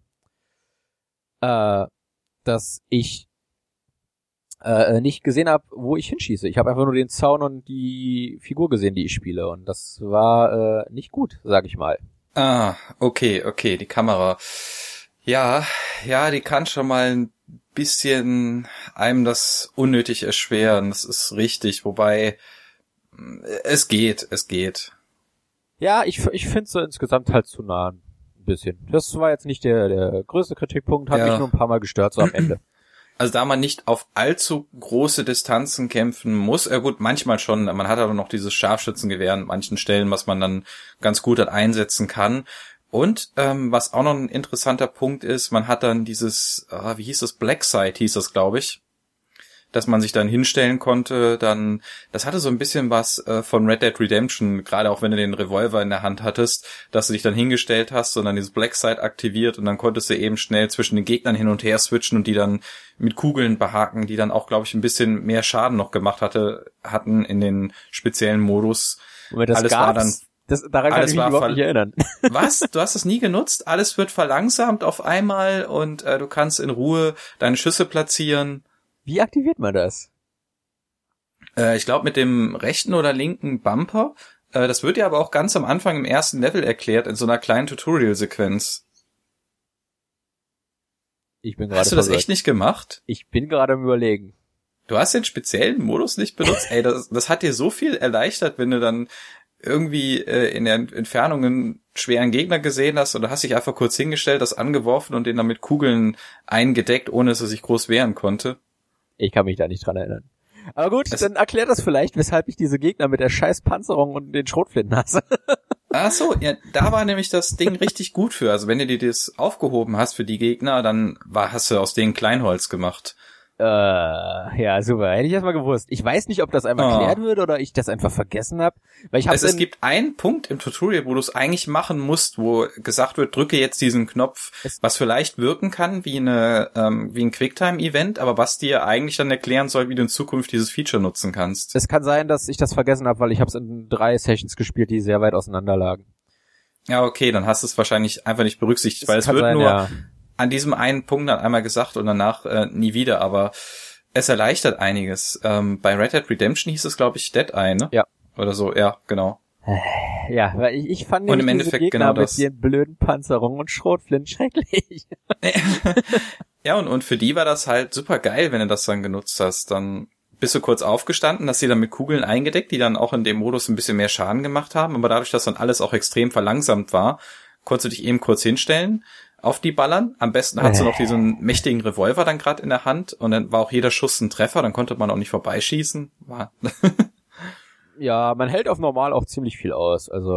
dass ich nicht gesehen habe, wo ich hinschieße. Ich habe einfach nur den Zaun und die Figur gesehen, die ich spiele. Und das war nicht gut, sag ich mal. Ah, okay, die Kamera. Ja, die kann schon mal ein bisschen einem das unnötig erschweren. Das ist richtig, wobei es geht. Ja, ich finde so insgesamt halt zu nah ein bisschen. Das war jetzt nicht der größte Kritikpunkt, hat mich nur ein paar Mal gestört, so am Ende. Also da man nicht auf allzu große Distanzen kämpfen muss, gut, manchmal schon, man hat aber noch dieses Scharfschützengewehr an manchen Stellen, was man dann ganz gut einsetzen kann. Und was auch noch ein interessanter Punkt ist, man hat dann dieses, wie hieß das, Black Site hieß das, glaube ich, dass man sich dann hinstellen konnte, dann, das hatte so ein bisschen was von Red Dead Redemption, gerade auch wenn du den Revolver in der Hand hattest, dass du dich dann hingestellt hast und dann dieses Black Site aktiviert und dann konntest du eben schnell zwischen den Gegnern hin und her switchen und die dann mit Kugeln behaken, die dann auch, glaube ich, ein bisschen mehr Schaden noch gemacht hatten in den speziellen Modus. Alles war dann daran kann ich mich überhaupt nicht erinnern. Was? Du hast es nie genutzt? Alles wird verlangsamt auf einmal und du kannst in Ruhe deine Schüsse platzieren. Wie aktiviert man das? Ich glaube mit dem rechten oder linken Bumper. Das wird ja aber auch ganz am Anfang im ersten Level erklärt, in so einer kleinen Tutorial-Sequenz. Hast du das echt nicht gemacht? Ich bin gerade am Überlegen. Du hast den speziellen Modus nicht benutzt? Ey, das hat dir so viel erleichtert, wenn du dann irgendwie in der Entfernung einen schweren Gegner gesehen hast und du hast dich einfach kurz hingestellt, das angeworfen und den dann mit Kugeln eingedeckt, ohne dass er sich groß wehren konnte. Ich kann mich da nicht dran erinnern. Aber gut, dann erklärt das vielleicht, weshalb ich diese Gegner mit der scheiß Panzerung und den Schrotflinten hasse. Ach so, ja, da war nämlich das Ding richtig gut für. Also wenn du dir das aufgehoben hast für die Gegner, dann hast du aus denen Kleinholz gemacht. Ja, super. Hätte ich das mal gewusst. Ich weiß nicht, ob das einmal erklärt wird oder ich das einfach vergessen habe. Es gibt einen Punkt im Tutorial, wo du es eigentlich machen musst, wo gesagt wird, drücke jetzt diesen Knopf, was vielleicht wirken kann wie ein Quicktime-Event, aber was dir eigentlich dann erklären soll, wie du in Zukunft dieses Feature nutzen kannst. Es kann sein, dass ich das vergessen habe, weil ich habe es in 3 Sessions gespielt, die sehr weit auseinander lagen. Ja, okay, dann hast du es wahrscheinlich einfach nicht berücksichtigt, weil es wird sein, nur an diesem einen Punkt dann einmal gesagt und danach nie wieder, aber es erleichtert einiges. Bei Red Dead Redemption hieß es, glaube ich, Dead Eye, ne? Ja. Oder so, ja, genau. Ja, weil ich fand und im Endeffekt Gegner genau das mit ihren blöden Panzerungen und Schrotflinten schrecklich. Ja, und für die war das halt super geil, wenn du das dann genutzt hast. Dann bist du kurz aufgestanden, hast sie dann mit Kugeln eingedeckt, die dann auch in dem Modus ein bisschen mehr Schaden gemacht haben, aber dadurch, dass dann alles auch extrem verlangsamt war, konntest du dich eben kurz hinstellen, auf die ballern. Am besten hat sie noch diesen mächtigen Revolver dann gerade in der Hand und dann war auch jeder Schuss ein Treffer, dann konnte man auch nicht vorbeischießen. Ja, man hält auf normal auch ziemlich viel aus. Also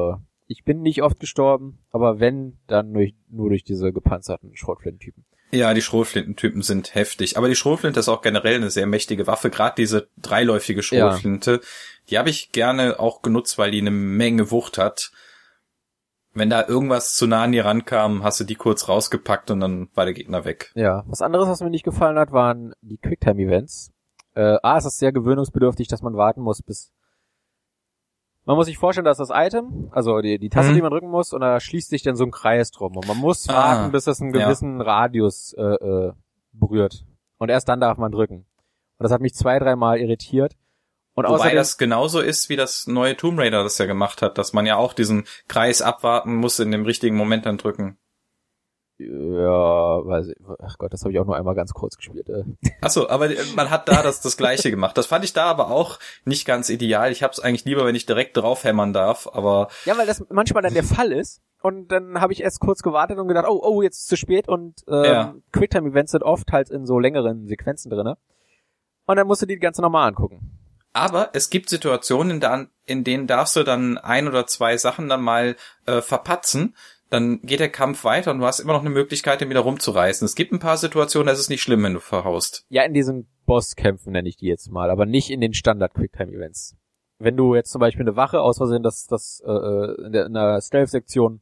Ich bin nicht oft gestorben, aber wenn, dann nur durch diese gepanzerten Schrotflintentypen. Ja, die Schrotflintentypen sind heftig. Aber die Schrotflinte ist auch generell eine sehr mächtige Waffe. Gerade diese dreiläufige Schrotflinte, die habe ich gerne auch genutzt, weil die eine Menge Wucht hat. Wenn da irgendwas zu nah an dir rankam, hast du die kurz rausgepackt und dann war der Gegner weg. Ja, was anderes, was mir nicht gefallen hat, waren die Quicktime-Events. Es ist sehr gewöhnungsbedürftig, dass man warten muss, bis... Man muss sich vorstellen, dass das Item, also die Taste, die man drücken muss, und da schließt sich dann so ein Kreis drum. Und man muss warten, bis es einen gewissen Radius berührt. Und erst dann darf man drücken. Und das hat mich 2-3 Mal irritiert. Und Wobei außerdem, das genauso ist, wie das neue Tomb Raider das ja gemacht hat, dass man ja auch diesen Kreis abwarten muss, in dem richtigen Moment dann drücken. Ja, weiß ich, ach Gott, das habe ich auch nur einmal ganz kurz gespielt. Ach so, aber man hat da das Gleiche gemacht. Das fand ich da aber auch nicht ganz ideal. Ich hab's eigentlich lieber, wenn ich direkt draufhämmern darf, aber... Ja, weil das manchmal dann der Fall ist. Und dann habe ich erst kurz gewartet und gedacht, oh, jetzt ist zu spät. Und Quicktime-Events sind oft halt in so längeren Sequenzen drinne. Und dann musst du die ganze nochmal angucken. Aber es gibt Situationen, in denen darfst du dann 1 oder 2 Sachen dann mal verpatzen. Dann geht der Kampf weiter und du hast immer noch eine Möglichkeit, den wieder rumzureißen. Es gibt ein paar Situationen, da ist es nicht schlimm, wenn du verhaust. Ja, in diesen Bosskämpfen nenne ich die jetzt mal, aber nicht in den Standard-Quicktime-Events. Wenn du jetzt zum Beispiel eine Wache aus Versehen in der Stealth-Sektion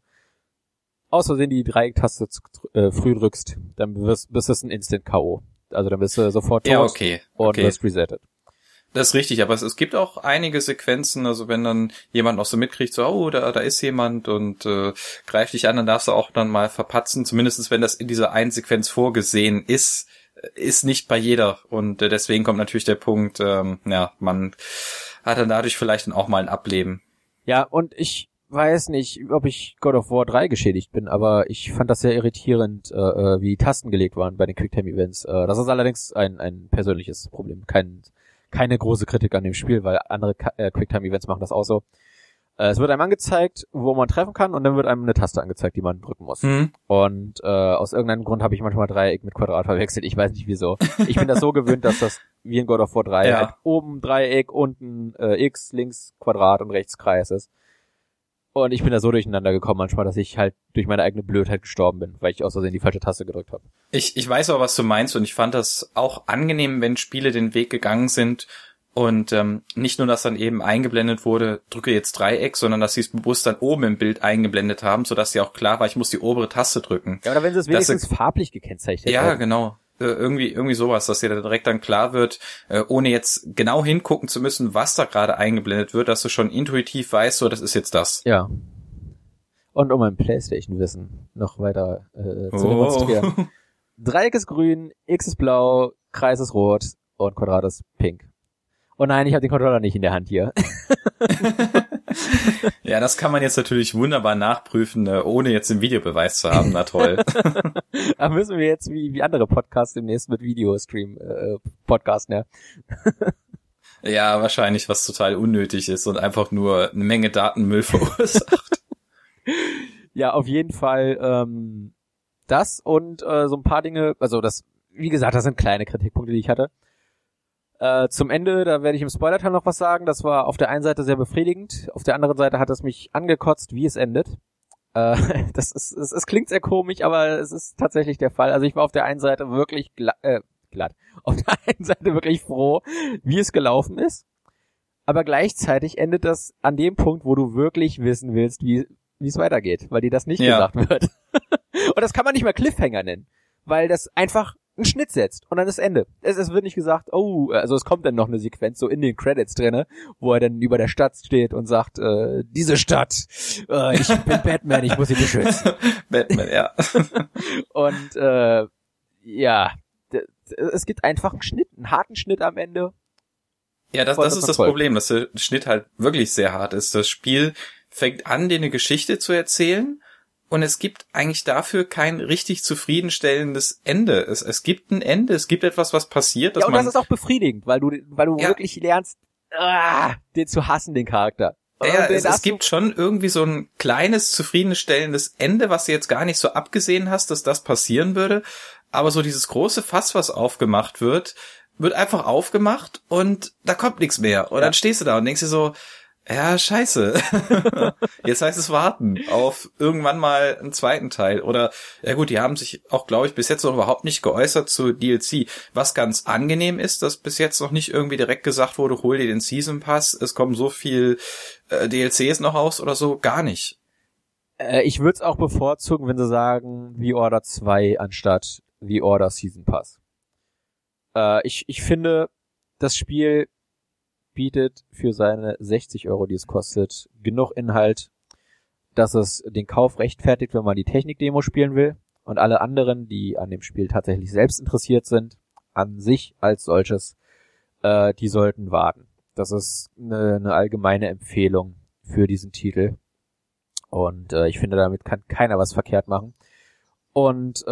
aus Versehen die Dreiecktaste früh drückst, dann bist es ein Instant-K.O. Also dann bist du sofort tot und wirst resettet. Das ist richtig, aber es gibt auch einige Sequenzen, also wenn dann jemand noch so mitkriegt, so, oh, da ist jemand und greift dich an, dann darfst du auch dann mal verpatzen, zumindest wenn das in dieser einen Sequenz vorgesehen ist nicht bei jeder und deswegen kommt natürlich der Punkt, man hat dann dadurch vielleicht dann auch mal ein Ableben. Ja, und ich weiß nicht, ob ich God of War 3 geschädigt bin, aber ich fand das sehr irritierend, wie die Tasten gelegt waren bei den Quicktime-Events. Das ist allerdings ein persönliches Problem, keine große Kritik an dem Spiel, weil andere Quicktime-Events machen das auch so. Es wird einem angezeigt, wo man treffen kann, und dann wird einem eine Taste angezeigt, die man drücken muss. Und aus irgendeinem Grund habe ich manchmal Dreieck mit Quadrat verwechselt. Ich weiß nicht wieso. Ich bin das so gewöhnt, dass das wie in God of War 3 halt oben Dreieck, unten X, links Quadrat und rechts Kreis ist. Und ich bin da so durcheinander gekommen manchmal, dass ich halt durch meine eigene Blödheit gestorben bin, weil ich aus Versehen die falsche Taste gedrückt habe. Ich weiß aber, was du meinst, und ich fand das auch angenehm, wenn Spiele den Weg gegangen sind und nicht nur, dass dann eben eingeblendet wurde, drücke jetzt Dreieck, sondern dass sie es bewusst dann oben im Bild eingeblendet haben, sodass ja auch klar war, ich muss die obere Taste drücken. Ja, oder wenn sie es wenigstens farblich gekennzeichnet haben. Ja, genau. Irgendwie sowas, dass dir da direkt dann klar wird, ohne jetzt genau hingucken zu müssen, was da gerade eingeblendet wird, dass du schon intuitiv weißt, so, das ist jetzt das. Ja. Und um mein PlayStation-Wissen noch weiter zu demonstrieren. Dreieck ist grün, X ist blau, Kreis ist rot und Quadrat ist pink. Oh nein, ich habe den Controller nicht in der Hand hier. Ja, das kann man jetzt natürlich wunderbar nachprüfen, ohne jetzt den Videobeweis zu haben. Na toll. Da müssen wir jetzt wie andere Podcasts demnächst mit Videostream podcasten, ja. Ja, wahrscheinlich, was total unnötig ist und einfach nur eine Menge Datenmüll verursacht. Ja, auf jeden Fall das und so ein paar Dinge, also das, wie gesagt, das sind kleine Kritikpunkte, die ich hatte. Zum Ende, da werde ich im Spoiler-Teil noch was sagen, das war auf der einen Seite sehr befriedigend, auf der anderen Seite hat es mich angekotzt, wie es endet. Es klingt sehr komisch, aber es ist tatsächlich der Fall. Also ich war auf der einen Seite wirklich glatt. Auf der einen Seite wirklich froh, wie es gelaufen ist. Aber gleichzeitig endet das an dem Punkt, wo du wirklich wissen willst, wie es weitergeht, weil dir das nicht gesagt wird. Und das kann man nicht mehr Cliffhanger nennen, weil das einfach einen Schnitt setzt und dann ist Ende. Es wird nicht gesagt, also es kommt dann noch eine Sequenz so in den Credits drinne, wo er dann über der Stadt steht und sagt, diese Stadt, ich bin Batman, ich muss sie beschützen. Batman, ja. Und es gibt einfach einen harten Schnitt am Ende. Ja, das ist das Problem, dass der Schnitt halt wirklich sehr hart ist. Das Spiel fängt an, dir eine Geschichte zu erzählen, und es gibt eigentlich dafür kein richtig zufriedenstellendes Ende. Es gibt ein Ende, es gibt etwas, was passiert. Ja, und das ist auch befriedigend, weil du wirklich lernst, den zu hassen, den Charakter. Ja, es gibt schon irgendwie so ein kleines, zufriedenstellendes Ende, was du jetzt gar nicht so abgesehen hast, dass das passieren würde. Aber so dieses große Fass, was aufgemacht wird einfach aufgemacht und da kommt nichts mehr. Und dann stehst du da und denkst dir so, Ja, scheiße. Jetzt heißt es warten auf irgendwann mal einen zweiten Teil. Oder, ja gut, die haben sich auch, glaube ich, bis jetzt noch überhaupt nicht geäußert zu DLC. Was ganz angenehm ist, dass bis jetzt noch nicht irgendwie direkt gesagt wurde, hol dir den Season Pass, es kommen so viel DLCs noch raus oder so. Gar nicht. Ich würde es auch bevorzugen, wenn sie sagen The Order 2 anstatt The Order Season Pass. Ich finde, das Spiel bietet für seine 60 €, die es kostet, genug Inhalt, dass es den Kauf rechtfertigt, wenn man die Technik-Demo spielen will. Und alle anderen, die an dem Spiel tatsächlich selbst interessiert sind, an sich als solches, die sollten warten. Das ist eine allgemeine Empfehlung für diesen Titel. Und ich finde, damit kann keiner was verkehrt machen. Und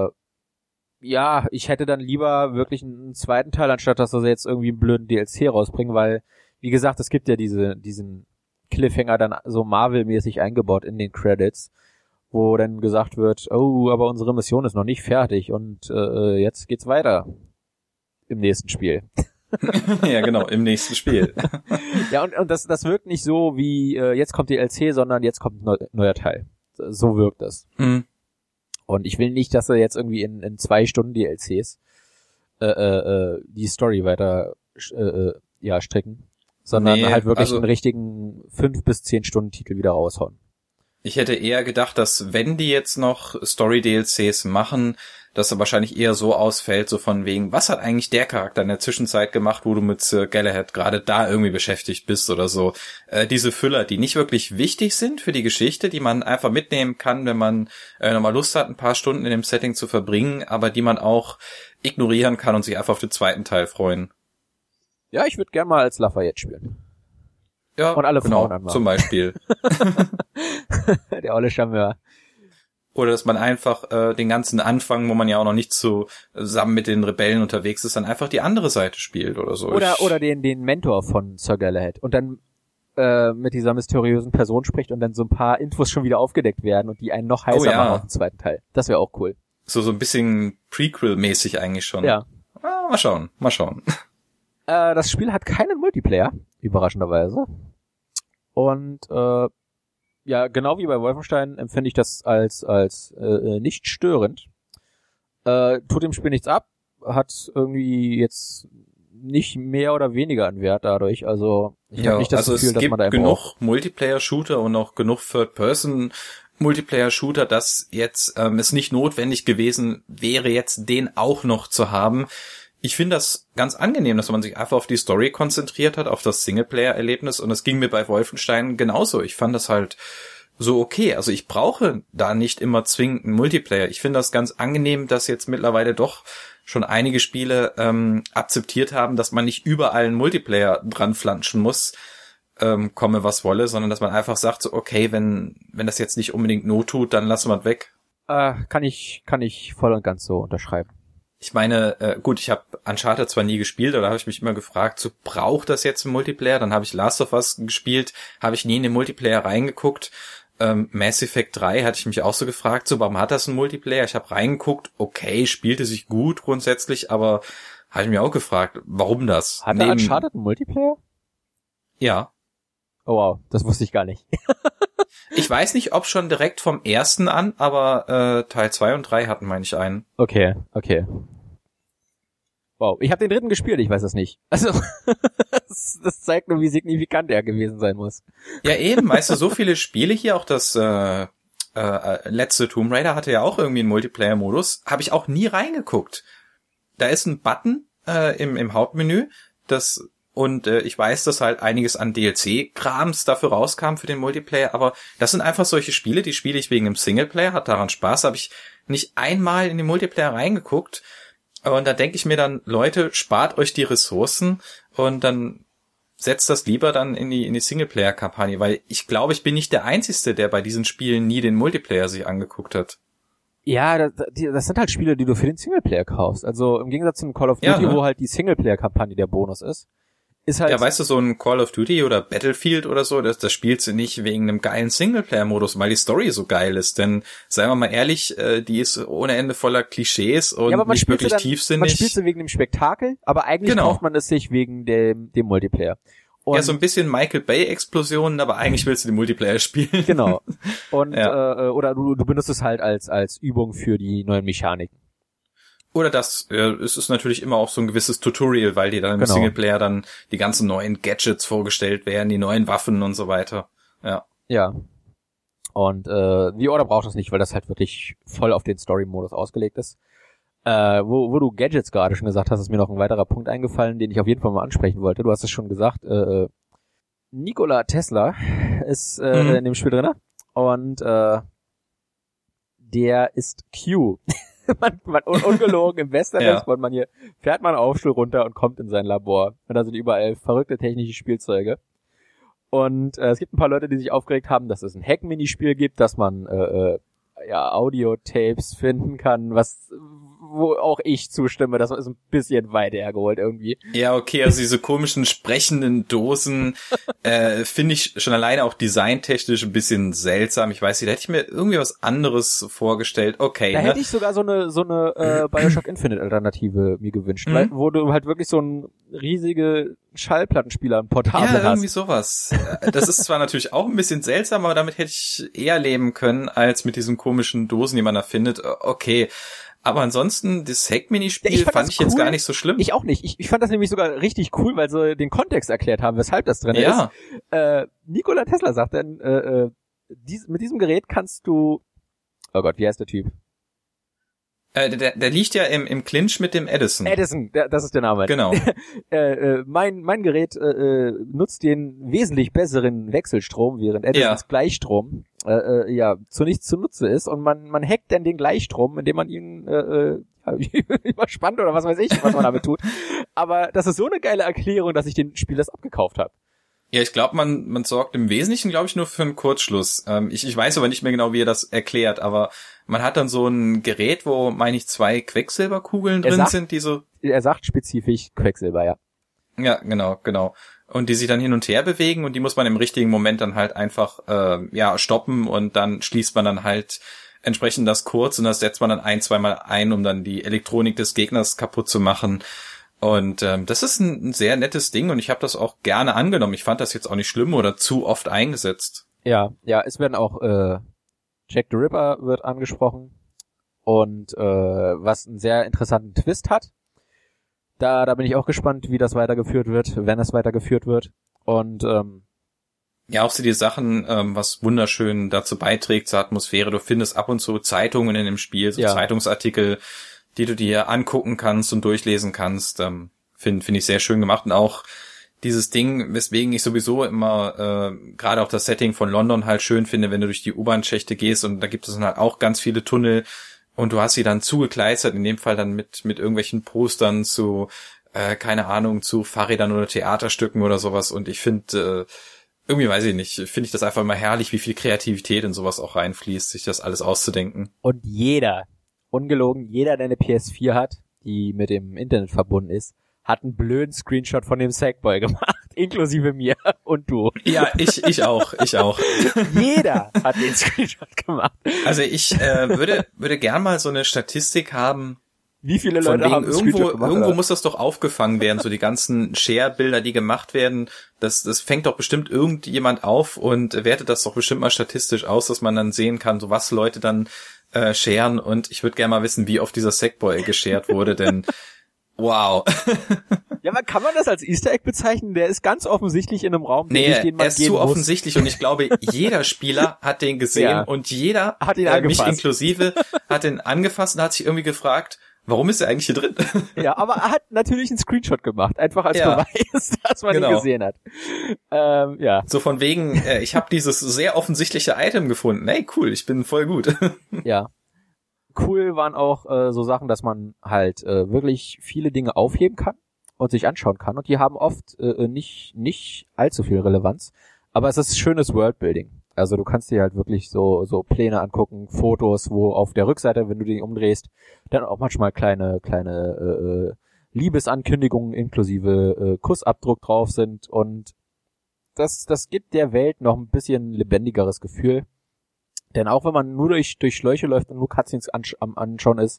ja, ich hätte dann lieber wirklich einen zweiten Teil, anstatt dass sie jetzt irgendwie einen blöden DLC rausbringen, weil, wie gesagt, es gibt ja diesen Cliffhanger dann so Marvel-mäßig eingebaut in den Credits, wo dann gesagt wird, oh, aber unsere Mission ist noch nicht fertig und jetzt geht's weiter im nächsten Spiel. Ja, genau, im nächsten Spiel. Ja, und das wirkt nicht so wie jetzt kommt DLC, sondern jetzt kommt ein neuer Teil. So wirkt das. Mhm. Und ich will nicht, dass sie jetzt irgendwie in 2 Stunden DLCs die Story weiter stricken, sondern halt wirklich einen richtigen 5 bis 10 Stunden Titel wieder raushauen. Ich hätte eher gedacht, dass wenn die jetzt noch Story-DLCs machen, dass er wahrscheinlich eher so ausfällt, so von wegen, was hat eigentlich der Charakter in der Zwischenzeit gemacht, wo du mit Sir Galahad gerade da irgendwie beschäftigt bist oder so. Diese Füller, die nicht wirklich wichtig sind für die Geschichte, die man einfach mitnehmen kann, wenn man nochmal Lust hat, ein paar Stunden in dem Setting zu verbringen, aber die man auch ignorieren kann und sich einfach auf den zweiten Teil freuen. Ja, ich würde gerne mal als Lafayette spielen. Ja, und alle genau, Frauen anmachen. zum Beispiel. Der olle Charmeur. Oder dass man einfach den ganzen Anfang, wo man ja auch noch nicht zusammen mit den Rebellen unterwegs ist, dann einfach die andere Seite spielt oder so. Oder den Mentor von Sir Galahad und dann mit dieser mysteriösen Person spricht und dann so ein paar Infos schon wieder aufgedeckt werden und die einen noch heißer machen auf den zweiten Teil. Das wäre auch cool. So ein bisschen Prequel-mäßig eigentlich schon. Ja. Mal schauen. Das Spiel hat keinen Multiplayer, überraschenderweise. Und ja, genau wie bei Wolfenstein empfinde ich das als nicht störend. Tut dem Spiel nichts ab, hat irgendwie jetzt nicht mehr oder weniger an Wert dadurch. Also ich habe nicht das Gefühl, dass man da es gibt genug Multiplayer-Shooter und auch genug Third-Person-Multiplayer-Shooter, dass jetzt es nicht notwendig gewesen wäre, jetzt den auch noch zu haben. Ich finde das ganz angenehm, dass man sich einfach auf die Story konzentriert hat, auf das Singleplayer-Erlebnis, und das ging mir bei Wolfenstein genauso. Ich fand das halt so okay. Also ich brauche da nicht immer zwingend einen Multiplayer. Ich finde das ganz angenehm, dass jetzt mittlerweile doch schon einige Spiele akzeptiert haben, dass man nicht überall einen Multiplayer dran flanschen muss, komme was wolle, sondern dass man einfach sagt, so okay, wenn das jetzt nicht unbedingt Not tut, dann lassen wir es weg. Kann ich voll und ganz so unterschreiben. Ich meine, gut, ich habe Uncharted zwar nie gespielt, aber da habe ich mich immer gefragt, so braucht das jetzt einen Multiplayer? Dann habe ich Last of Us gespielt, habe ich nie in den Multiplayer reingeguckt. Mass Effect 3 hatte ich mich auch so gefragt, so warum hat das einen Multiplayer? Ich habe reingeguckt, okay, spielte sich gut grundsätzlich, aber habe ich mir auch gefragt, warum das? Hat Uncharted einen Multiplayer? Ja. Oh wow, das wusste ich gar nicht. Ich weiß nicht, ob schon direkt vom ersten an, aber Teil 2 und 3 hatten, meine ich, einen. Okay. Wow, ich habe den dritten gespielt, ich weiß das nicht. Also, das zeigt nur, wie signifikant er gewesen sein muss. Ja eben, weißt du, so viele Spiele hier, auch das letzte Tomb Raider hatte ja auch irgendwie einen Multiplayer-Modus, habe ich auch nie reingeguckt. Da ist ein Button im Hauptmenü, ich weiß, dass halt einiges an DLC-Krams dafür rauskam für den Multiplayer, aber das sind einfach solche Spiele, die spiele ich wegen dem Singleplayer, hat daran Spaß, habe ich nicht einmal in den Multiplayer reingeguckt. Und da denke ich mir dann, Leute, spart euch die Ressourcen und dann setzt das lieber dann in die Singleplayer-Kampagne, weil ich glaube, ich bin nicht der Einzige, der bei diesen Spielen nie den Multiplayer sich angeguckt hat. Ja, das sind halt Spiele, die du für den Singleplayer kaufst. Also im Gegensatz zum Call of Duty, wo halt die Singleplayer-Kampagne der Bonus ist halt... Ja, weißt du, so ein Call of Duty oder Battlefield oder so, das spielst du nicht wegen einem geilen Singleplayer-Modus, weil die Story so geil ist. Denn, seien wir mal ehrlich, die ist ohne Ende voller Klischees und ja, nicht wirklich tiefsinnig. Man spielt sie wegen dem Spektakel, aber eigentlich kauft man es sich wegen dem Multiplayer. Ja, so ein bisschen Michael Bay-Explosionen, aber eigentlich willst du den Multiplayer spielen. Genau. Und Ja. du benutzt es halt als Übung für die neuen Mechaniken. Oder es ist natürlich immer auch so ein gewisses Tutorial, weil dir dann im Genau. Singleplayer dann die ganzen neuen Gadgets vorgestellt werden, die neuen Waffen und so weiter. Ja. Ja. Und The Order braucht das nicht, weil das halt wirklich voll auf den Story-Modus ausgelegt ist. Wo du Gadgets gerade schon gesagt hast, ist mir noch ein weiterer Punkt eingefallen, den ich auf jeden Fall mal ansprechen wollte. Du hast es schon gesagt, Nikola Tesla ist in dem Spiel drinne und der ist Q. Ungelogen, im Western man hier fährt man einen Aufstuhl runter und kommt in sein Labor. Und da sind überall verrückte technische Spielzeuge. Und es gibt ein paar Leute, die sich aufgeregt haben, dass es ein Hack-Minispiel gibt, dass man Audio-Tapes finden kann, wo auch ich zustimme, das ist ein bisschen weit hergeholt irgendwie. Ja, okay, also diese komischen sprechenden Dosen finde ich schon alleine auch designtechnisch ein bisschen seltsam. Ich weiß nicht, da hätte ich mir irgendwie was anderes vorgestellt. Okay, da hätte ich sogar so eine Bioshock Infinite Alternative mir gewünscht, weil, wo du halt wirklich so ein riesige Schallplattenspieler, ein Portable hast. Ja, irgendwie sowas. Das ist zwar natürlich auch ein bisschen seltsam, aber damit hätte ich eher leben können, als mit diesen komischen Dosen, die man da findet. Okay. Aber ansonsten, das Hack-Minispiel fand ich jetzt gar nicht so schlimm. Ich auch nicht. Ich fand das nämlich sogar richtig cool, weil sie den Kontext erklärt haben, weshalb das drin ist. Nikola Tesla sagt dann, mit diesem Gerät kannst du, oh Gott, wie heißt der Typ? Der liegt ja im Clinch mit dem Edison. Edison, das ist der Name. Genau. Mein Gerät nutzt den wesentlich besseren Wechselstrom, während Edisons Gleichstrom zu nichts zunutze ist. Und man hackt dann den Gleichstrom, indem man ihn überspannt oder was weiß ich, was man damit tut. Aber das ist so eine geile Erklärung, dass ich den Spiel das abgekauft habe. Ja, ich glaube, man sorgt im Wesentlichen, glaube ich, nur für einen Kurzschluss. Ich weiß aber nicht mehr genau, wie er das erklärt, aber man hat dann so ein Gerät, wo, meine ich, 2 Quecksilberkugeln drin sind, die so... Er sagt spezifisch Quecksilber, ja. Ja, genau. Und die sich dann hin und her bewegen und die muss man im richtigen Moment dann halt einfach stoppen und dann schließt man dann halt entsprechend das kurz und das setzt man dann 1-2 Mal ein, um dann die Elektronik des Gegners kaputt zu machen. Und das ist ein sehr nettes Ding und ich habe das auch gerne angenommen. Ich fand das jetzt auch nicht schlimm oder zu oft eingesetzt. Ja, es werden auch Jack the Ripper wird angesprochen und was einen sehr interessanten Twist hat. Da bin ich auch gespannt, wie das weitergeführt wird, wenn es weitergeführt wird. Und ja, auch so die Sachen, was wunderschön dazu beiträgt zur Atmosphäre. Du findest ab und zu Zeitungen in dem Spiel, so Zeitungsartikel, die du dir angucken kannst und durchlesen kannst. Finde ich sehr schön gemacht. Und auch dieses Ding, weswegen ich sowieso immer gerade auch das Setting von London halt schön finde, wenn du durch die U-Bahn-Schächte gehst und da gibt es dann halt auch ganz viele Tunnel und du hast sie dann zugekleistert, in dem Fall dann mit irgendwelchen Postern zu, keine Ahnung, zu Fahrrädern oder Theaterstücken oder sowas. Und ich finde, irgendwie weiß ich nicht, finde ich das einfach immer herrlich, wie viel Kreativität in sowas auch reinfließt, sich das alles auszudenken. Und ungelogen, jeder, der eine PS4 hat, die mit dem Internet verbunden ist, hat einen blöden Screenshot von dem Sackboy gemacht, inklusive mir und du. Ja, ich auch. Jeder hat den Screenshot gemacht. Also ich würde gern mal so eine Statistik haben. Wie viele Leute haben irgendwo gemacht, irgendwo muss das doch aufgefangen werden, so die ganzen Share-Bilder, die gemacht werden. Das fängt doch bestimmt irgendjemand auf und wertet das doch bestimmt mal statistisch aus, dass man dann sehen kann, so was Leute dann sharen. Und ich würde gerne mal wissen, wie oft dieser Sackboy geshared wurde, denn wow. Ja, aber kann man das als Easter Egg bezeichnen? Der ist ganz offensichtlich in einem Raum, den man er ist zu offensichtlich und ich glaube, jeder Spieler hat den gesehen und jeder, hat ihn angefasst. Mich inklusive, hat den angefasst und hat sich irgendwie gefragt, warum ist er eigentlich hier drin? Ja, aber er hat natürlich einen Screenshot gemacht, einfach als Beweis, dass man ihn gesehen hat. So von wegen, ich habe dieses sehr offensichtliche Item gefunden. Hey, cool, ich bin voll gut. Ja. Cool waren auch so Sachen, dass man halt wirklich viele Dinge aufheben kann und sich anschauen kann. Und die haben oft nicht allzu viel Relevanz. Aber es ist schönes Worldbuilding. Also du kannst dir halt wirklich so Pläne angucken, Fotos, wo auf der Rückseite, wenn du die umdrehst, dann auch manchmal kleine Liebesankündigungen inklusive Kussabdruck drauf sind. Und das gibt der Welt noch ein bisschen lebendigeres Gefühl. Denn auch wenn man nur durch Schläuche läuft und nur Cutscenes am Anschauen ist,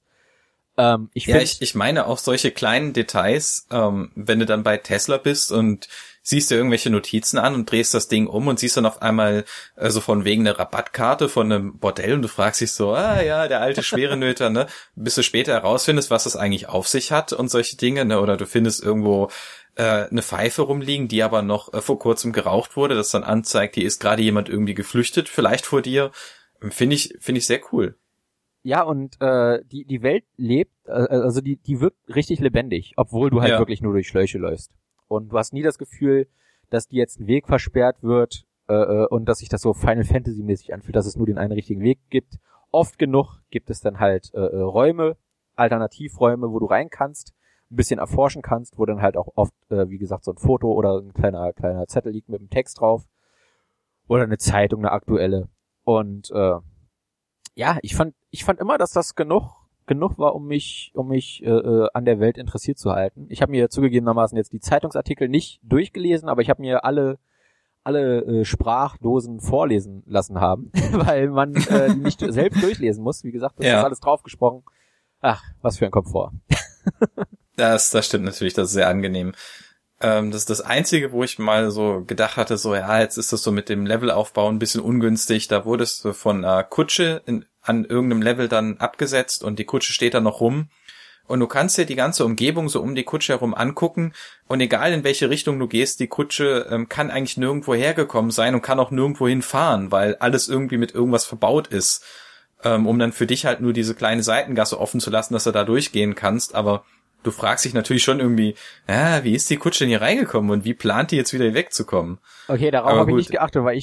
ich meine auch solche kleinen Details, wenn du dann bei Tesla bist und siehst dir irgendwelche Notizen an und drehst das Ding um und siehst dann auf einmal so von wegen eine Rabattkarte von einem Bordell und du fragst dich so, ja, der alte Schwerenöter, ne, bis du später herausfindest, was das eigentlich auf sich hat und solche Dinge, ne, oder du findest irgendwo eine Pfeife rumliegen, die aber noch vor kurzem geraucht wurde, das dann anzeigt, hier ist gerade jemand irgendwie geflüchtet, vielleicht vor dir. Finde ich sehr cool. Ja, und die Welt lebt, also die wirkt richtig lebendig, obwohl du halt wirklich nur durch Schläuche läufst. Und du hast nie das Gefühl, dass dir jetzt ein Weg versperrt wird und dass sich das so Final Fantasy mäßig anfühlt, dass es nur den einen richtigen Weg gibt. Oft genug gibt es dann halt Räume, Alternativräume, wo du rein kannst, ein bisschen erforschen kannst, wo dann halt auch oft, wie gesagt, so ein Foto oder ein kleiner Zettel liegt mit einem Text drauf oder eine Zeitung, eine aktuelle. Und ja, ich fand immer, dass das genug war, um mich an der Welt interessiert zu halten. Ich habe mir zugegebenermaßen jetzt die Zeitungsartikel nicht durchgelesen, aber ich habe mir alle Sprachdosen vorlesen lassen haben, weil man die nicht selbst durchlesen muss. Wie gesagt, das ist alles draufgesprochen. Ach, was für ein Komfort. Das stimmt natürlich, das ist sehr angenehm. Das ist das Einzige, wo ich mal so gedacht hatte, so ja, jetzt ist das so mit dem Levelaufbau ein bisschen ungünstig. Da wurdest du von Kutsche an irgendeinem Level dann abgesetzt und die Kutsche steht da noch rum. Und du kannst dir die ganze Umgebung so um die Kutsche herum angucken und egal in welche Richtung du gehst, die Kutsche kann eigentlich nirgendwo hergekommen sein und kann auch nirgendwo hinfahren, weil alles irgendwie mit irgendwas verbaut ist, um dann für dich halt nur diese kleine Seitengasse offen zu lassen, dass du da durchgehen kannst, aber du fragst dich natürlich schon irgendwie, wie ist die Kutsche denn hier reingekommen und wie plant die jetzt wieder wegzukommen? Okay, darauf habe ich nicht geachtet, weil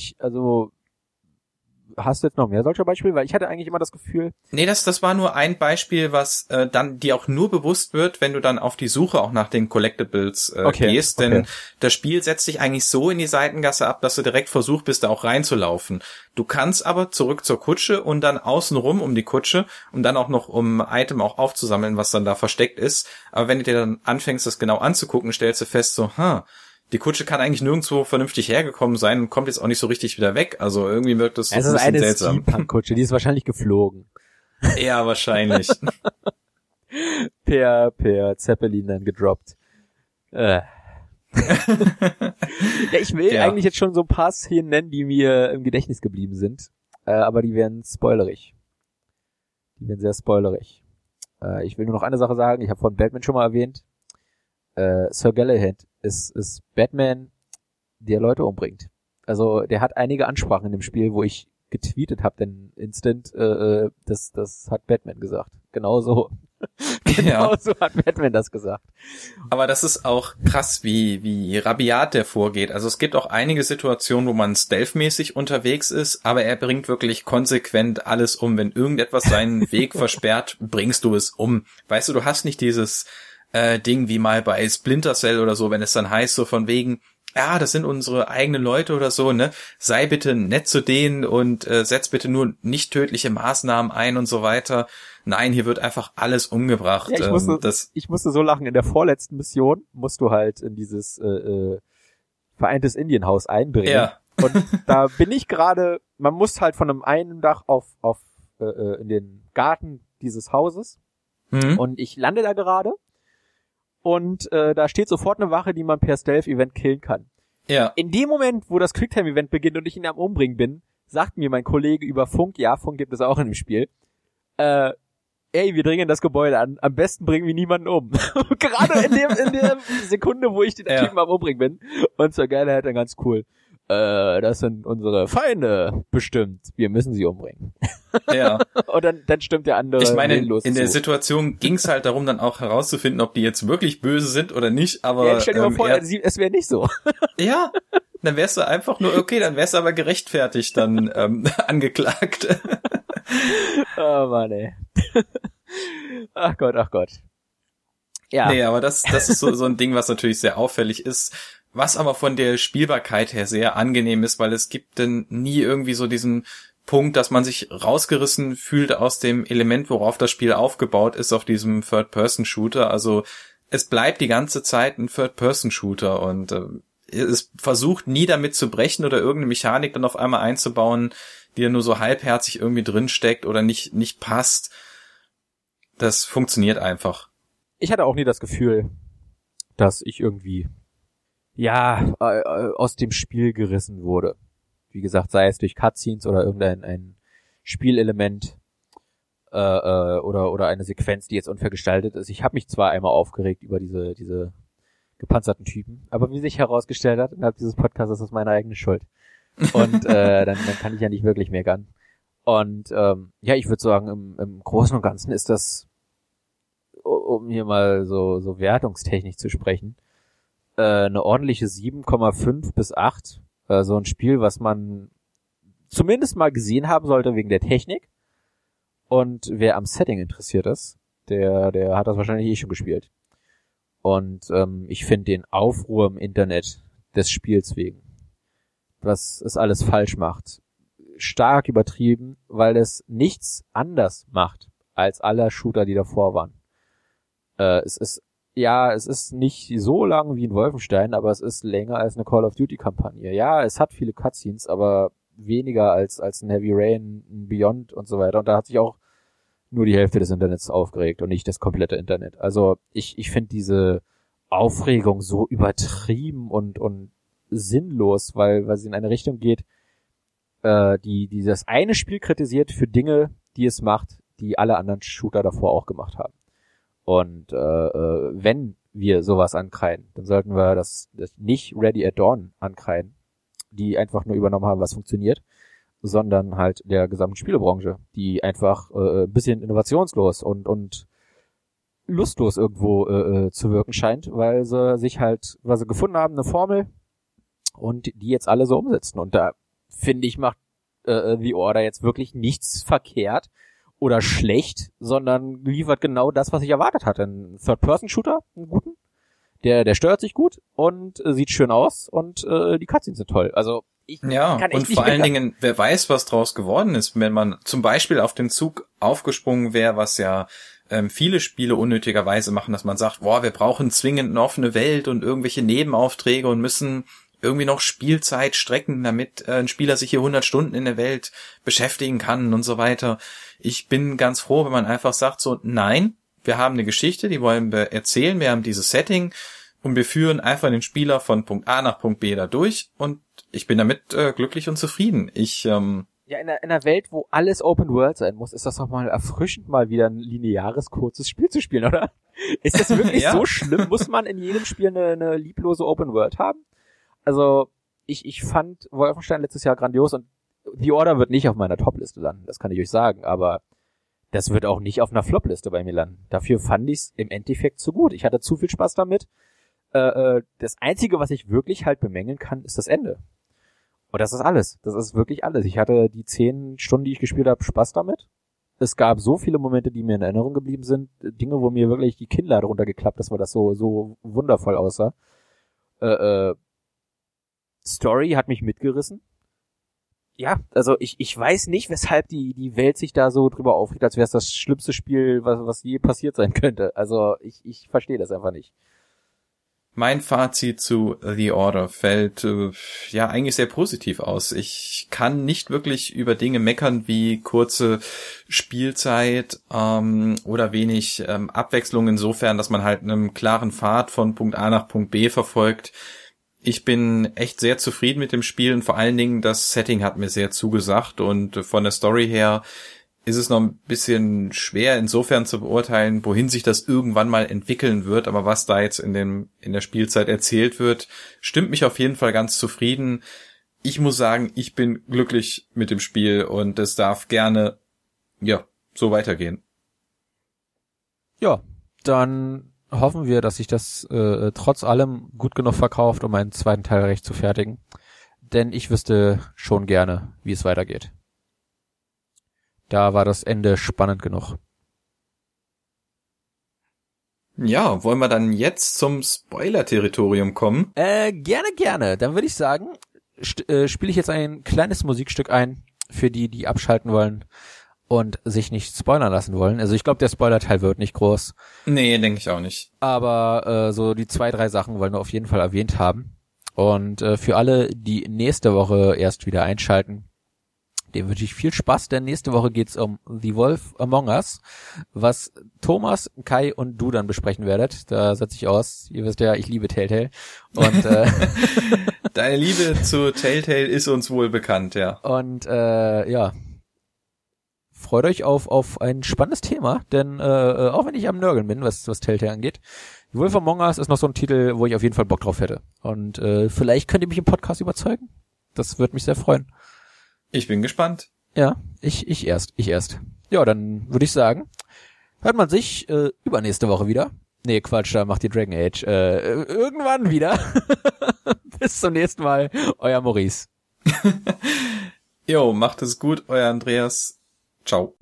hast du jetzt noch mehr solcher Beispiele? Weil ich hatte eigentlich immer das Gefühl... Nee, das war nur ein Beispiel, was dann dir auch nur bewusst wird, wenn du dann auf die Suche auch nach den Collectibles gehst. Denn das Spiel setzt dich eigentlich so in die Seitengasse ab, dass du direkt versucht bist, da auch reinzulaufen. Du kannst aber zurück zur Kutsche und dann außenrum um die Kutsche und dann auch noch, um Item auch aufzusammeln, was dann da versteckt ist. Aber wenn du dir dann anfängst, das genau anzugucken, stellst du fest so, die Kutsche kann eigentlich nirgendwo vernünftig hergekommen sein und kommt jetzt auch nicht so richtig wieder weg. Also irgendwie wirkt das so ein bisschen seltsam. Es ist eine Steampunk-Kutsche, die ist wahrscheinlich geflogen. Ja, wahrscheinlich. per Zeppelin dann gedroppt. Ja, ich will eigentlich jetzt schon so ein paar Szenen nennen, die mir im Gedächtnis geblieben sind. Aber die werden spoilerig. Die werden sehr spoilerig. Ich will nur noch eine Sache sagen. Ich habe von Batman schon mal erwähnt. Sir Galahad ist Batman, der Leute umbringt. Also der hat einige Ansprachen in dem Spiel, wo ich getweetet habe, denn instant, das hat Batman gesagt. Genauso hat Batman das gesagt. Aber das ist auch krass, wie rabiat der vorgeht. Also es gibt auch einige Situationen, wo man stealthmäßig unterwegs ist, aber er bringt wirklich konsequent alles um. Wenn irgendetwas seinen Weg versperrt, bringst du es um. Weißt du hast nicht dieses Ding wie mal bei Splinter Cell oder so, wenn es dann heißt so von wegen, ja, das sind unsere eigenen Leute oder so, ne? Sei bitte nett zu denen und setz bitte nur nicht tödliche Maßnahmen ein und so weiter. Nein, hier wird einfach alles umgebracht. Ja, ich musste so lachen. In der vorletzten Mission musst du halt in dieses vereintes Indienhaus eindringen. Ja. Und da bin ich gerade, man muss halt von einem einen Dach auf in den Garten dieses Hauses und ich lande da gerade. Und da steht sofort eine Wache, die man per Stealth-Event killen kann. Ja. In dem Moment, wo das Quicktime-Event beginnt und ich ihn am Umbringen bin, sagt mir mein Kollege über Funk, ja, Funk gibt es auch in dem Spiel, wir dringen das Gebäude an, am besten bringen wir niemanden um. Gerade in der Sekunde, wo ich den Typen am Umbringen bin. Und Sir Galahad dann ganz cool. Das sind unsere Feinde, bestimmt. Wir müssen sie umbringen. Ja. Und dann stimmt der andere. Ich meine, in der Situation ging es halt darum, dann auch herauszufinden, ob die jetzt wirklich böse sind oder nicht, aber... Ja, stell dir mal vor, es wäre nicht so. Ja, dann wärst du einfach nur, okay, dann wärst du aber gerechtfertigt dann angeklagt. Oh Mann, ey. Ach Gott. Ja. Nee, aber das ist so ein Ding, was natürlich sehr auffällig ist, was aber von der Spielbarkeit her sehr angenehm ist, weil es gibt dann nie irgendwie so diesen Punkt, dass man sich rausgerissen fühlt aus dem Element, worauf das Spiel aufgebaut ist, auf diesem Third-Person-Shooter. Also es bleibt die ganze Zeit ein Third-Person-Shooter und es versucht nie damit zu brechen oder irgendeine Mechanik dann auf einmal einzubauen, die ja nur so halbherzig irgendwie drinsteckt oder nicht passt. Das funktioniert einfach. Ich hatte auch nie das Gefühl, dass ich irgendwie aus dem Spiel gerissen wurde. Wie gesagt, sei es durch Cutscenes oder irgendein ein Spielelement oder eine Sequenz, die jetzt unfair gestaltet ist. Ich habe mich zwar einmal aufgeregt über diese gepanzerten Typen, aber wie sich herausgestellt hat innerhalb dieses Podcasts, ist das meine eigene Schuld. Und dann kann ich ja nicht wirklich meckern. Und ich würde sagen, im Großen und Ganzen ist das, um hier mal so wertungstechnisch zu sprechen, eine ordentliche 7,5 bis 8. So ein Spiel, was man zumindest mal gesehen haben sollte wegen der Technik. Und wer am Setting interessiert ist, der hat das wahrscheinlich eh schon gespielt. Und ich finde den Aufruhr im Internet des Spiels wegen, was es alles falsch macht, stark übertrieben, weil es nichts anders macht als alle Shooter, die davor waren. Es ist nicht so lang wie ein Wolfenstein, aber es ist länger als eine Call of Duty Kampagne. Ja, es hat viele Cutscenes, aber weniger als ein Heavy Rain, ein Beyond und so weiter. Und da hat sich auch nur die Hälfte des Internets aufgeregt und nicht das komplette Internet. Also ich finde diese Aufregung so übertrieben und sinnlos, weil sie in eine Richtung geht, die das eine Spiel kritisiert für Dinge, die es macht, die alle anderen Shooter davor auch gemacht haben. Und wenn wir sowas ankreiden, dann sollten wir das nicht Ready at Dawn ankreiden, die einfach nur übernommen haben, was funktioniert, sondern halt der gesamten Spielebranche, die einfach ein bisschen innovationslos und lustlos irgendwo zu wirken scheint, weil sie gefunden haben, eine Formel, und die jetzt alle so umsetzen. Und da, finde ich, macht The Order jetzt wirklich nichts verkehrt oder schlecht, sondern liefert genau das, was ich erwartet hatte. Ein Third-Person-Shooter, einen guten, der steuert sich gut und sieht schön aus und die Cutscenes sind toll. Also ich kann echt und nicht vor allen Dingen, wer weiß, was draus geworden ist, wenn man zum Beispiel auf den Zug aufgesprungen wäre, was ja viele Spiele unnötigerweise machen, dass man sagt, wir brauchen zwingend eine offene Welt und irgendwelche Nebenaufträge und müssen irgendwie noch Spielzeit strecken, damit ein Spieler sich hier 100 Stunden in der Welt beschäftigen kann und so weiter. Ich bin ganz froh, wenn man einfach sagt so, nein, wir haben eine Geschichte, die wollen wir erzählen, wir haben dieses Setting und wir führen einfach den Spieler von Punkt A nach Punkt B da durch und ich bin damit glücklich und zufrieden. In einer Welt, wo alles Open World sein muss, ist das doch mal erfrischend, mal wieder ein lineares, kurzes Spiel zu spielen, oder? Ist das wirklich so schlimm? Muss man in jedem Spiel eine lieblose Open World haben? Also, ich fand Wolfenstein letztes Jahr grandios und The Order wird nicht auf meiner Top-Liste landen, das kann ich euch sagen, aber das wird auch nicht auf einer Flop-Liste bei mir landen. Dafür fand ich es im Endeffekt zu gut. Ich hatte zu viel Spaß damit. Das Einzige, was ich wirklich halt bemängeln kann, ist das Ende. Und das ist alles. Das ist wirklich alles. Ich hatte die 10 Stunden, die ich gespielt habe, Spaß damit. Es gab so viele Momente, die mir in Erinnerung geblieben sind. Dinge, wo mir wirklich die Kinnlade runtergeklappt ist, weil das so wundervoll aussah. Story hat mich mitgerissen. Ja, also ich weiß nicht, weshalb die Welt sich da so drüber aufregt, als wäre es das schlimmste Spiel, was je passiert sein könnte. Also ich verstehe das einfach nicht. Mein Fazit zu The Order fällt eigentlich sehr positiv aus. Ich kann nicht wirklich über Dinge meckern wie kurze Spielzeit oder wenig Abwechslung insofern, dass man halt einen klaren Pfad von Punkt A nach Punkt B verfolgt. Ich bin echt sehr zufrieden mit dem Spiel und vor allen Dingen das Setting hat mir sehr zugesagt und von der Story her ist es noch ein bisschen schwer insofern zu beurteilen, wohin sich das irgendwann mal entwickeln wird, aber was da jetzt in der Spielzeit erzählt wird, stimmt mich auf jeden Fall ganz zufrieden. Ich muss sagen, ich bin glücklich mit dem Spiel und es darf gerne, so weitergehen. Ja, dann hoffen wir, dass sich das trotz allem gut genug verkauft, um einen zweiten Teil recht zu fertigen. Denn ich wüsste schon gerne, wie es weitergeht. Da war das Ende spannend genug. Ja, wollen wir dann jetzt zum Spoiler-Territorium kommen? Gerne. Dann würde ich sagen, spiele ich jetzt ein kleines Musikstück ein, für die abschalten wollen und sich nicht spoilern lassen wollen. Also ich glaube, der Spoiler-Teil wird nicht groß. Nee, denke ich auch nicht. Aber so die 2-3 Sachen wollen wir auf jeden Fall erwähnt haben. Und für alle, die nächste Woche erst wieder einschalten, Dem wünsche ich viel Spaß, denn nächste Woche geht's um The Wolf Among Us, was Thomas, Kai und du dann besprechen werdet. Da setze ich aus. Ihr wisst ja, ich liebe Telltale. Und deine Liebe zu Telltale ist uns wohl bekannt, ja. Und ja, freut euch auf ein spannendes Thema, denn auch wenn ich am Nörgeln bin, was Telltale angeht, The Wolf Among Us ist noch so ein Titel, wo ich auf jeden Fall Bock drauf hätte. Und vielleicht könnt ihr mich im Podcast überzeugen. Das würde mich sehr freuen. Ich bin gespannt. Ja, ich erst. Ja, dann würde ich sagen, hört man sich übernächste Woche wieder. Nee, Quatsch, da macht ihr Dragon Age. Irgendwann wieder. Bis zum nächsten Mal. Euer Maurice. Jo, macht es gut, euer Andreas. Ciao.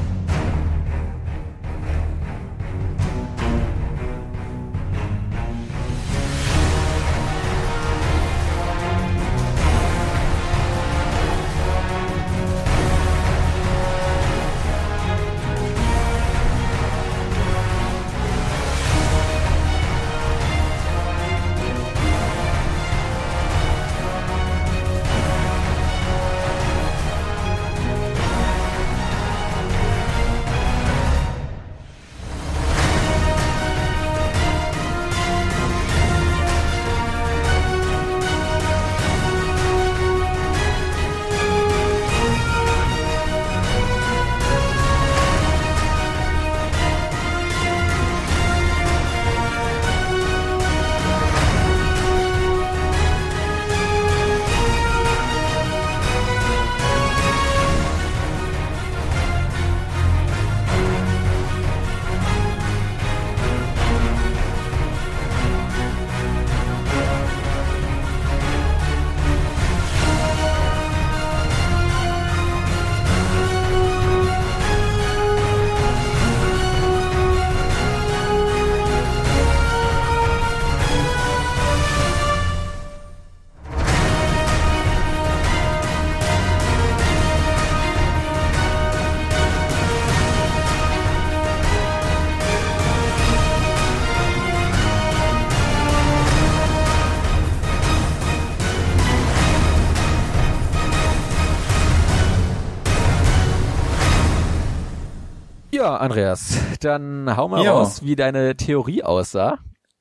Ja, Andreas, dann hau mal raus, wie deine Theorie aussah,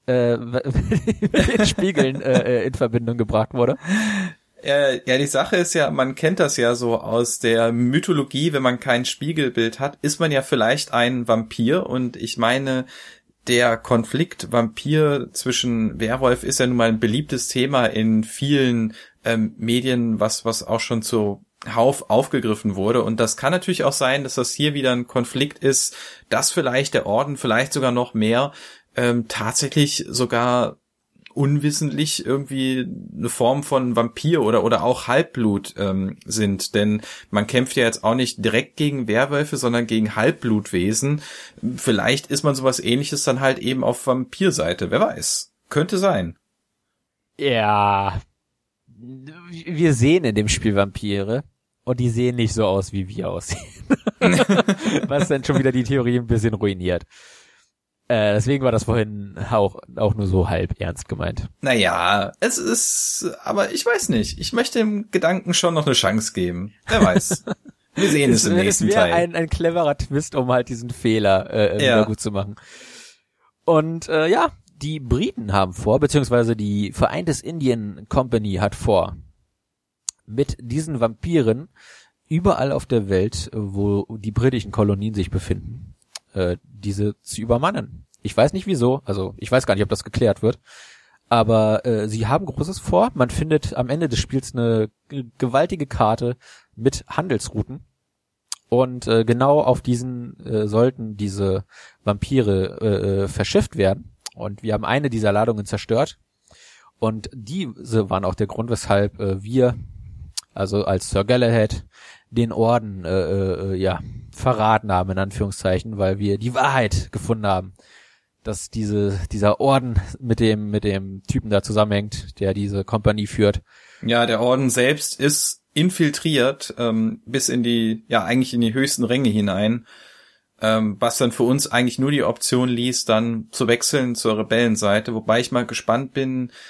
mit den Spiegeln in Verbindung gebracht wurde. Ja, die Sache ist ja, man kennt das ja so aus der Mythologie, wenn man kein Spiegelbild hat, ist man ja vielleicht ein Vampir, und ich meine, der Konflikt Vampir zwischen Werwolf ist ja nun mal ein beliebtes Thema in vielen Medien, was auch schon zuhauf aufgegriffen wurde, und das kann natürlich auch sein, dass das hier wieder ein Konflikt ist, dass vielleicht der Orden, vielleicht sogar noch mehr, tatsächlich sogar unwissentlich irgendwie eine Form von Vampir oder auch Halbblut sind, denn man kämpft ja jetzt auch nicht direkt gegen Werwölfe, sondern gegen Halbblutwesen. Vielleicht ist man sowas Ähnliches dann halt eben auf Vampirseite, wer weiß. Könnte sein. Ja, wir sehen in dem Spiel Vampire und die sehen nicht so aus, wie wir aussehen. Was dann schon wieder die Theorie ein bisschen ruiniert. Deswegen war das vorhin auch nur so halb ernst gemeint. Naja, es ist, aber ich weiß nicht. Ich möchte dem Gedanken schon noch eine Chance geben. Wer weiß. Wir sehen es im nächsten Teil. Es wäre ein cleverer Twist, um halt diesen Fehler wieder gut zu machen. Und ja, die Briten haben vor, beziehungsweise die Vereintes Indien Company hat vor, mit diesen Vampiren überall auf der Welt, wo die britischen Kolonien sich befinden, diese zu übermannen. Ich weiß nicht wieso, also ich weiß gar nicht, ob das geklärt wird, aber sie haben Großes vor. Man findet am Ende des Spiels eine gewaltige Karte mit Handelsrouten, und genau auf diesen sollten diese Vampire verschifft werden, und wir haben eine dieser Ladungen zerstört, und diese waren auch der Grund, weshalb wir, also als Sir Galahad, den Orden verraten haben, in Anführungszeichen, weil wir die Wahrheit gefunden haben, dass dieser Orden mit dem Typen da zusammenhängt, der diese Kompanie führt. Ja, der Orden selbst ist infiltriert bis eigentlich in die höchsten Ränge hinein, was dann für uns eigentlich nur die Option ließ, dann zu wechseln zur Rebellenseite, wobei ich mal gespannt bin,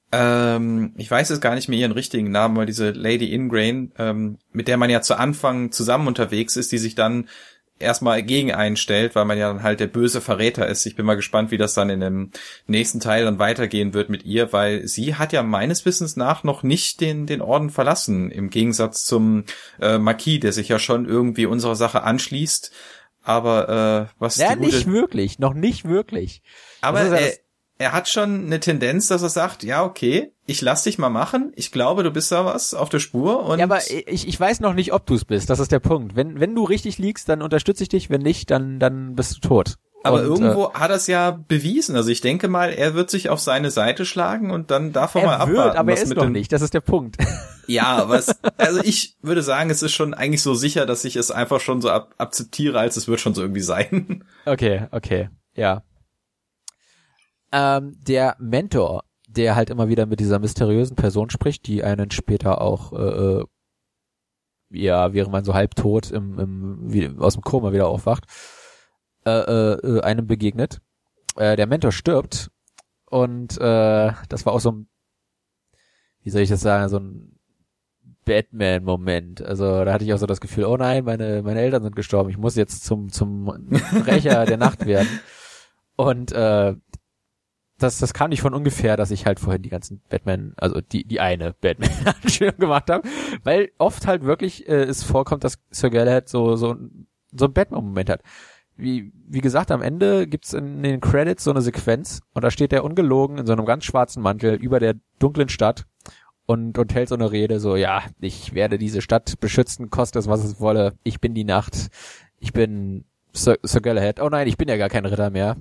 Ich weiß jetzt gar nicht mehr ihren richtigen Namen, aber diese Lady Ingrain, mit der man ja zu Anfang zusammen unterwegs ist, die sich dann erstmal gegen einen stellt, weil man ja dann halt der böse Verräter ist. Ich bin mal gespannt, wie das dann in dem nächsten Teil dann weitergehen wird mit ihr, weil sie hat ja meines Wissens nach noch nicht den Orden verlassen, im Gegensatz zum Marquis, der sich ja schon irgendwie unserer Sache anschließt. Aber was ja, nicht wirklich, noch nicht wirklich. Aber er hat schon eine Tendenz, dass er sagt, ja, okay, ich lass dich mal machen. Ich glaube, du bist da was auf der Spur. Und ja, aber ich weiß noch nicht, ob du es bist. Das ist der Punkt. Wenn du richtig liegst, dann unterstütze ich dich. Wenn nicht, dann bist du tot. Aber irgendwo hat er es ja bewiesen. Also ich denke mal, er wird sich auf seine Seite schlagen und dann darf er mal abwarten. Aber er ist noch nicht. Das ist der Punkt. Ja, aber also ich würde sagen, es ist schon eigentlich so sicher, dass ich es einfach schon so akzeptiere, als es wird schon so irgendwie sein. Okay, ja. Der Mentor, der halt immer wieder mit dieser mysteriösen Person spricht, die einen später auch, während man so halbtot aus dem Koma wieder aufwacht, einem begegnet. Der Mentor stirbt und das war auch so ein, wie soll ich das sagen, so ein Batman-Moment. Also da hatte ich auch so das Gefühl, oh nein, meine Eltern sind gestorben, ich muss jetzt zum Rächer der Nacht werden. Und das kam nicht von ungefähr, dass ich halt vorhin die ganzen Batman, also die eine Batman-Anspielung gemacht habe, weil oft halt wirklich es vorkommt, dass Sir Galahad so ein Batman-Moment hat. Wie gesagt, am Ende gibt's in den Credits so eine Sequenz und da steht er ungelogen in so einem ganz schwarzen Mantel über der dunklen Stadt und hält so eine Rede, so, ja, ich werde diese Stadt beschützen, koste es, was es wolle, ich bin die Nacht, ich bin Sir Galahad. Oh nein, ich bin ja gar kein Ritter mehr.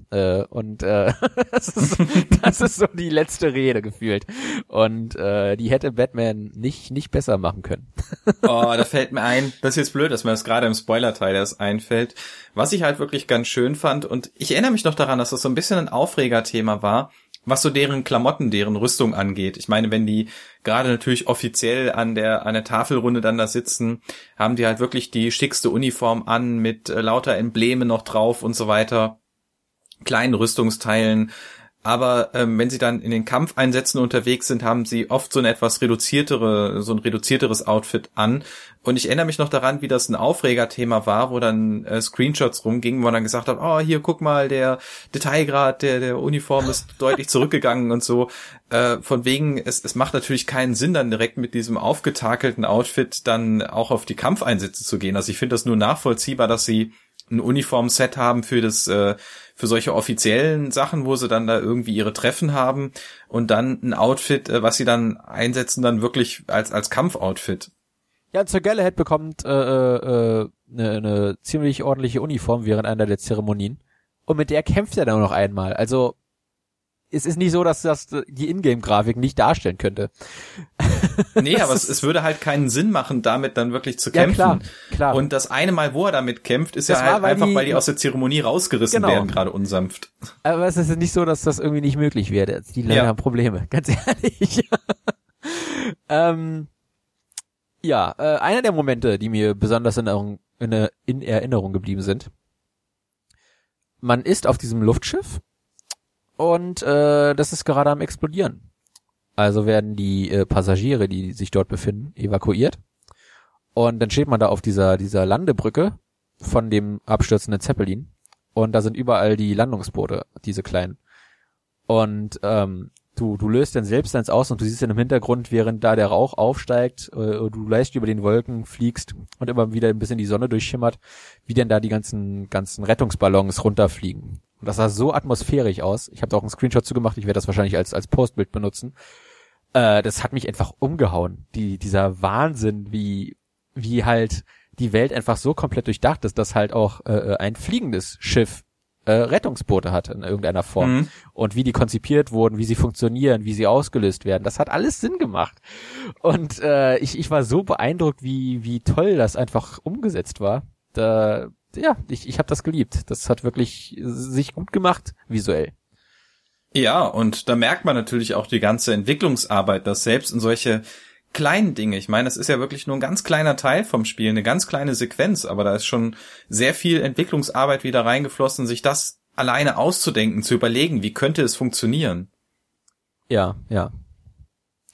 Das ist so die letzte Rede gefühlt. Und die hätte Batman nicht besser machen können. Oh, da fällt mir ein, das ist jetzt blöd, dass mir das gerade im Spoiler-Teil erst einfällt. Was ich halt wirklich ganz schön fand, und ich erinnere mich noch daran, dass das so ein bisschen ein Aufregerthema war, was so deren Klamotten, deren Rüstung angeht. Ich meine, wenn die gerade natürlich offiziell an der Tafelrunde dann da sitzen, haben die halt wirklich die schickste Uniform an mit lauter Embleme noch drauf und so weiter, kleinen Rüstungsteilen. Aber wenn sie dann in den Kampfeinsätzen unterwegs sind, haben sie oft so ein reduzierteres Outfit an. Und ich erinnere mich noch daran, wie das ein Aufregerthema war, wo dann Screenshots rumgingen, wo man dann gesagt hat, oh, hier, guck mal, der Detailgrad der Uniform ist deutlich zurückgegangen und so. Von wegen, es macht natürlich keinen Sinn, dann direkt mit diesem aufgetakelten Outfit dann auch auf die Kampfeinsätze zu gehen. Also ich finde das nur nachvollziehbar, dass sie ein Uniformset haben für solche offiziellen Sachen, wo sie dann da irgendwie ihre Treffen haben und dann ein Outfit, was sie dann einsetzen, dann wirklich als Kampfoutfit. Ja, Sir Galahad bekommt eine ziemlich ordentliche Uniform während einer der Zeremonien und mit der kämpft er dann noch einmal. Also es ist nicht so, dass das die Ingame-Grafik nicht darstellen könnte. Nee, aber es würde halt keinen Sinn machen, damit dann wirklich zu kämpfen. Ja, klar. Und das eine Mal, wo er damit kämpft, ist das ja halt einfach, weil die aus der Zeremonie rausgerissen werden, gerade unsanft. Aber es ist nicht so, dass das irgendwie nicht möglich wäre. Die Leute haben Probleme, ganz ehrlich. Einer der Momente, die mir besonders in Erinnerung geblieben sind. Man ist auf diesem Luftschiff und das ist gerade am explodieren. Also werden die Passagiere, die sich dort befinden, evakuiert. Und dann steht man da auf dieser Landebrücke von dem abstürzenden Zeppelin. Und da sind überall die Landungsboote, diese kleinen. Und du löst dann selbst eins aus und du siehst dann im Hintergrund, während da der Rauch aufsteigt, du leicht über den Wolken fliegst und immer wieder ein bisschen die Sonne durchschimmert, wie denn da die ganzen Rettungsballons runterfliegen. Und das sah so atmosphärisch aus. Ich habe da auch einen Screenshot zugemacht, ich werde das wahrscheinlich als Postbild benutzen. Das hat mich einfach umgehauen. Dieser Wahnsinn, wie halt die Welt einfach so komplett durchdacht ist, dass halt auch ein fliegendes Schiff Rettungsboote hat in irgendeiner Form. Mhm. Und wie die konzipiert wurden, wie sie funktionieren, wie sie ausgelöst werden. Das hat alles Sinn gemacht. Und ich war so beeindruckt, wie toll das einfach umgesetzt war. Ich habe das geliebt. Das hat wirklich sich gut gemacht, visuell. Ja, und da merkt man natürlich auch die ganze Entwicklungsarbeit, dass selbst in solche kleinen Dinge, ich meine, das ist ja wirklich nur ein ganz kleiner Teil vom Spiel, eine ganz kleine Sequenz, aber da ist schon sehr viel Entwicklungsarbeit wieder reingeflossen, sich das alleine auszudenken, zu überlegen, wie könnte es funktionieren. Ja.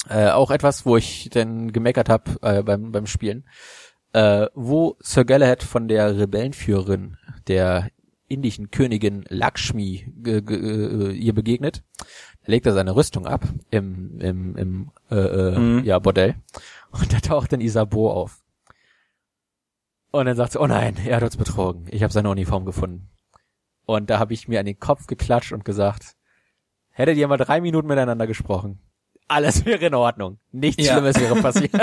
Auch etwas, wo ich dann gemeckert habe beim Spielen. Wo Sir Galahad von der Rebellenführerin, der indischen Königin Lakshmi, ihr begegnet, legt er seine Rüstung ab im Bordell. Und da taucht dann Isabeau auf. Und dann sagt sie, oh nein, er hat uns betrogen. Ich habe seine Uniform gefunden. Und da habe ich mir an den Kopf geklatscht und gesagt, hättet ihr mal 3 Minuten miteinander gesprochen, alles wäre in Ordnung. Nichts Schlimmes wäre passiert.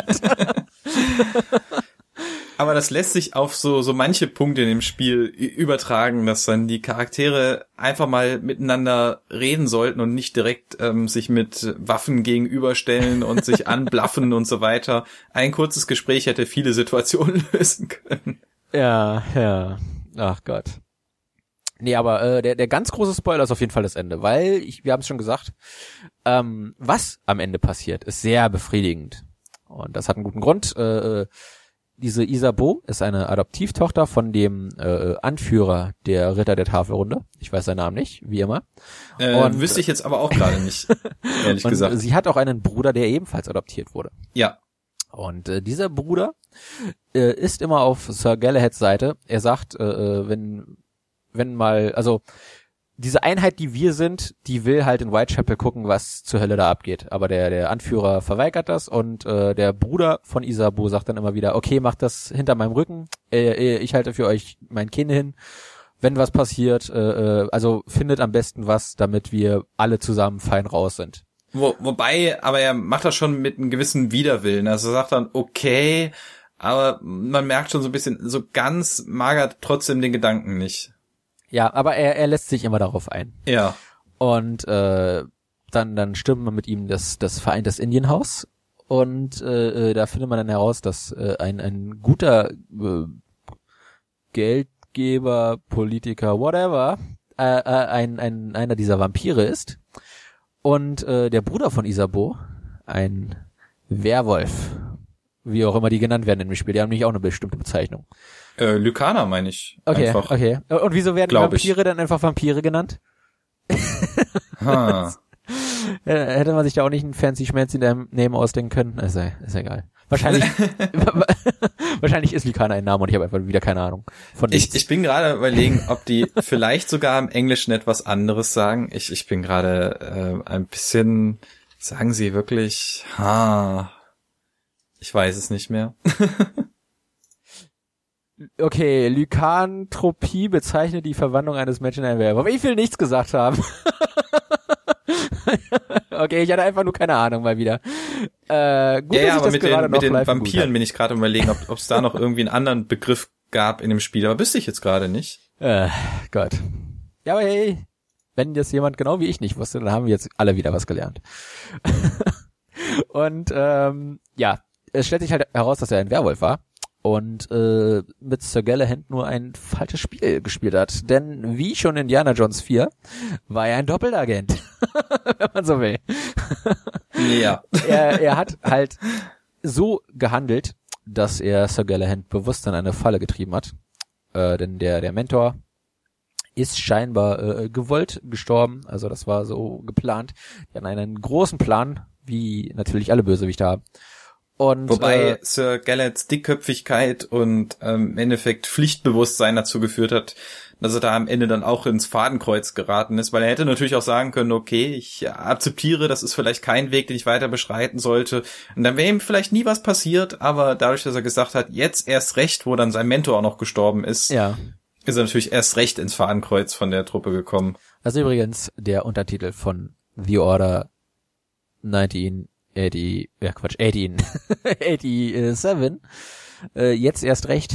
Aber das lässt sich auf so manche Punkte in dem Spiel übertragen, dass dann die Charaktere einfach mal miteinander reden sollten und nicht direkt sich mit Waffen gegenüberstellen und sich anblaffen und so weiter. Ein kurzes Gespräch hätte viele Situationen lösen können. Ja. Ach Gott. Nee, aber der ganz große Spoiler ist auf jeden Fall das Ende, weil wir haben es schon gesagt, was am Ende passiert, ist sehr befriedigend. Und das hat einen guten Grund. Diese Isabeau ist eine Adoptivtochter von dem Anführer der Ritter der Tafelrunde. Ich weiß seinen Namen nicht, wie immer. Und wüsste ich jetzt aber auch gerade nicht, ehrlich gesagt. Sie hat auch einen Bruder, der ebenfalls adoptiert wurde. Ja. Und dieser Bruder ist immer auf Sir Galahads Seite. Er sagt, wenn mal, also diese Einheit, die wir sind, die will halt in Whitechapel gucken, was zur Hölle da abgeht. Aber der Anführer verweigert das und der Bruder von Isabeau sagt dann immer wieder, okay, macht das hinter meinem Rücken, ich halte für euch mein Kind hin. Wenn was passiert, also findet am besten was, damit wir alle zusammen fein raus sind. Wobei, aber er macht das schon mit einem gewissen Widerwillen. Also er sagt dann, okay, aber man merkt schon so ein bisschen, so ganz mag er trotzdem den Gedanken nicht. Ja, aber er lässt sich immer darauf ein. Ja. Und dann stürmt man mit ihm das Vereintes Indienhaus und da findet man dann heraus, dass ein guter Geldgeber, Politiker, whatever, einer dieser Vampire ist und der Bruder von Isabeau ein Werwolf, wie auch immer die genannt werden im Spiel. Die haben nämlich auch eine bestimmte Bezeichnung. Lykaner meine ich. Okay, einfach. okay. Und wieso werden Vampire dann einfach Vampire genannt? Hätte man sich da auch nicht einen fancy Schmerz in dem Name ausdenken können? Ist egal. Wahrscheinlich ist Lykaner ein Name und ich habe einfach wieder keine Ahnung von nichts. Ich bin gerade überlegen, ob die vielleicht sogar im Englischen etwas anderes sagen. Ich bin gerade ein bisschen, sagen sie wirklich, ich weiß es nicht mehr. Okay, Lykanthropie bezeichnet die Verwandlung eines Menschen in einen Werwolf. Aber ich will nichts gesagt haben. Okay, ich hatte einfach nur keine Ahnung mal wieder. Gut, ja, dass ich aber das mit gerade noch den live Vampiren bin ich gerade überlegen, ob es da noch irgendwie einen anderen Begriff gab in dem Spiel. Aber wüsste ich jetzt gerade nicht. Gott. Ja, aber hey, wenn das jemand genau wie ich nicht wusste, dann haben wir jetzt alle wieder was gelernt. Und ja, es stellt sich halt heraus, dass er ein Werwolf war. Und mit Sir Galahad nur ein falsches Spiel gespielt hat. Denn wie schon Indiana Jones 4 war er ein Doppelagent, wenn man so will. Ja. Er hat halt so gehandelt, dass er Sir Galahad bewusst in eine Falle getrieben hat. Denn der Mentor ist scheinbar gewollt gestorben. Also das war so geplant. Die hatten einen großen Plan, wie natürlich alle Bösewichte haben. Und, wobei Sir Galahads Dickköpfigkeit und im Endeffekt Pflichtbewusstsein dazu geführt hat, dass er da am Ende dann auch ins Fadenkreuz geraten ist, weil er hätte natürlich auch sagen können, okay, ich akzeptiere, das ist vielleicht kein Weg, den ich weiter beschreiten sollte, und dann wäre ihm vielleicht nie was passiert, aber dadurch, dass er gesagt hat, jetzt erst recht, wo dann sein Mentor auch noch gestorben ist, ja, ist er natürlich erst recht ins Fadenkreuz von der Truppe gekommen. Das ist übrigens der Untertitel von The Order 1887. Jetzt erst recht.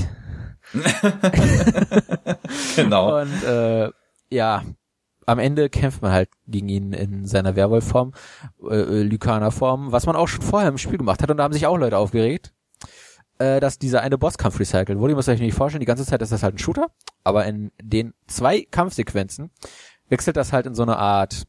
Genau. Und ja, am Ende kämpft man halt gegen ihn in seiner Werwolfform, Lykaner-Form, was man auch schon vorher im Spiel gemacht hat, und da haben sich auch Leute aufgeregt, dass dieser eine Bosskampf recycelt wurde. Ihr müsst euch nicht vorstellen, die ganze Zeit ist das halt ein Shooter, aber in den 2 Kampfsequenzen wechselt das halt in so eine Art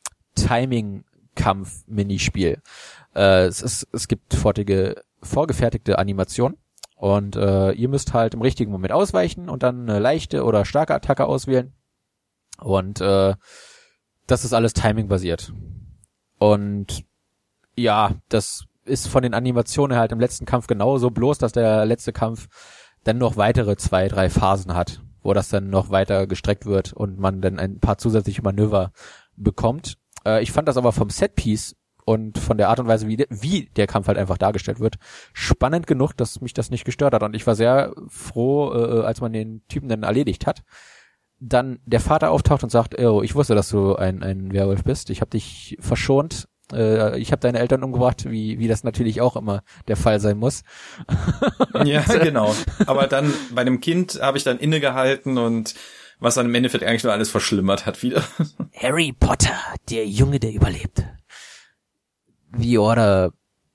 Timing-Kampf-Minispiel. Es gibt vorgefertigte Animationen und ihr müsst halt im richtigen Moment ausweichen und dann eine leichte oder starke Attacke auswählen. Und das ist alles Timing-basiert. Und Ja, das ist von den Animationen halt im letzten Kampf genauso, bloß dass der letzte Kampf dann noch weitere 2, 3 Phasen hat, wo das dann noch weiter gestreckt wird und man dann ein paar zusätzliche Manöver bekommt. Ich fand das aber vom Setpiece und von der Art und Weise, wie der Kampf halt einfach dargestellt wird, spannend genug, dass mich das nicht gestört hat. Und ich war sehr froh, als man den Typen dann erledigt hat. Dann der Vater auftaucht und sagt, oh, ich wusste, dass du ein Werwolf bist. Ich habe dich verschont. Ich habe deine Eltern umgebracht, wie das natürlich auch immer der Fall sein muss. Ja, genau. Aber dann bei dem Kind habe ich dann innegehalten und was dann im Endeffekt eigentlich nur alles verschlimmert hat wieder. Harry Potter, der Junge, der überlebt. The Order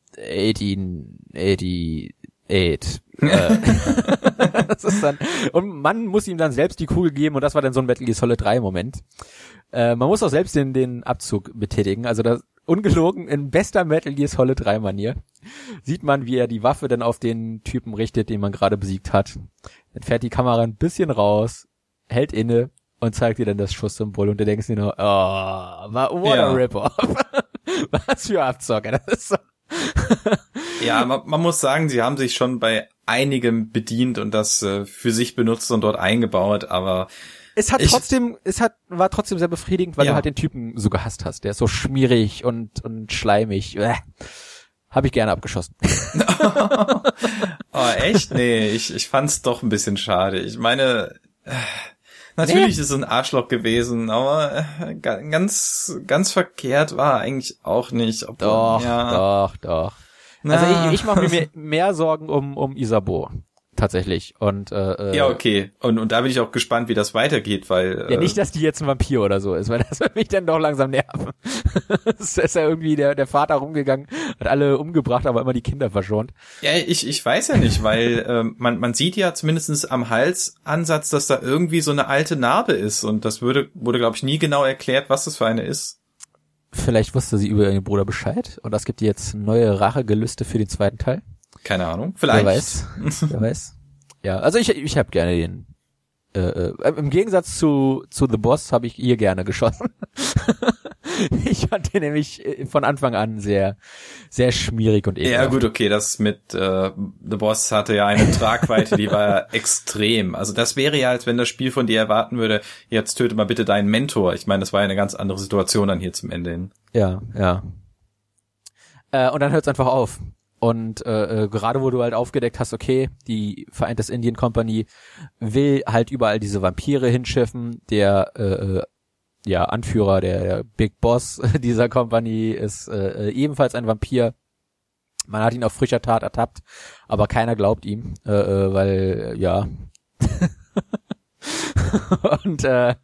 1888. Das ist dann, und man muss ihm dann selbst die Kugel geben und das war dann so ein Metal Gear Solid 3 Moment. Man muss auch selbst den Abzug betätigen, also das ungelogen in bester Metal Gear Solid 3 Manier sieht man, wie er die Waffe dann auf den Typen richtet, den man gerade besiegt hat. Dann fährt die Kamera ein bisschen raus, hält inne und zeigt dir dann das Schusssymbol und du denkst dir nur, what a rip-off. Was für Abzocker, das ist so. Ja, man muss sagen, sie haben sich schon bei einigem bedient und das für sich benutzt und dort eingebaut, aber war trotzdem sehr befriedigend, weil du halt den Typen so gehasst hast. Der ist so schmierig und schleimig. Habe ich gerne abgeschossen. Oh, echt? Nee, ich fand's doch ein bisschen schade. Ich meine, natürlich ist es ein Arschloch gewesen, aber ganz verkehrt war eigentlich auch nicht. Obwohl, doch. Also ich mache mir mehr Sorgen um Isabeau. Tatsächlich. Und ja, okay. Und da bin ich auch gespannt, wie das weitergeht, weil ja, nicht, dass die jetzt ein Vampir oder so ist, weil das wird mich dann doch langsam nerven. Es ist ja irgendwie der Vater rumgegangen, hat alle umgebracht, aber immer die Kinder verschont. Ja, ich weiß ja nicht, weil man sieht ja zumindest am Halsansatz, dass da irgendwie so eine alte Narbe ist und das wurde glaube ich nie genau erklärt, was das für eine ist. Vielleicht wusste sie über ihren Bruder Bescheid und das gibt ihr jetzt neue Rachegelüste für den zweiten Teil. Keine Ahnung, vielleicht. Wer weiß. Ja, also ich habe gerne den. Im Gegensatz zu The Boss habe ich ihr gerne geschossen. Ich fand den nämlich von Anfang an sehr, sehr schmierig und ekelhaft. Ja gut, okay, das mit The Boss hatte ja eine Tragweite, die war extrem. Also das wäre ja, als wenn das Spiel von dir erwarten würde, jetzt töte mal bitte deinen Mentor. Ich meine, das war ja eine ganz andere Situation dann hier zum Ende hin. Ja. Und dann hört's einfach auf. Und gerade wo du halt aufgedeckt hast, okay, die Vereintes Indien Company will halt überall diese Vampire hinschiffen. Der Anführer, der Big Boss dieser Company ist ebenfalls ein Vampir. Man hat ihn auf frischer Tat ertappt, aber keiner glaubt ihm, weil und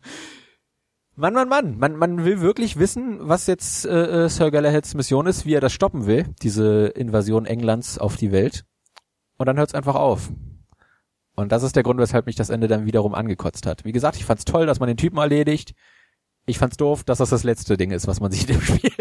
Man will wirklich wissen, was jetzt Sir Galahads Mission ist, wie er das stoppen will, diese Invasion Englands auf die Welt. Und dann hört's einfach auf. Und das ist der Grund, weshalb mich das Ende dann wiederum angekotzt hat. Wie gesagt, ich fand's toll, dass man den Typen erledigt. Ich fand's doof, dass das letzte Ding ist, was man sieht im Spiel.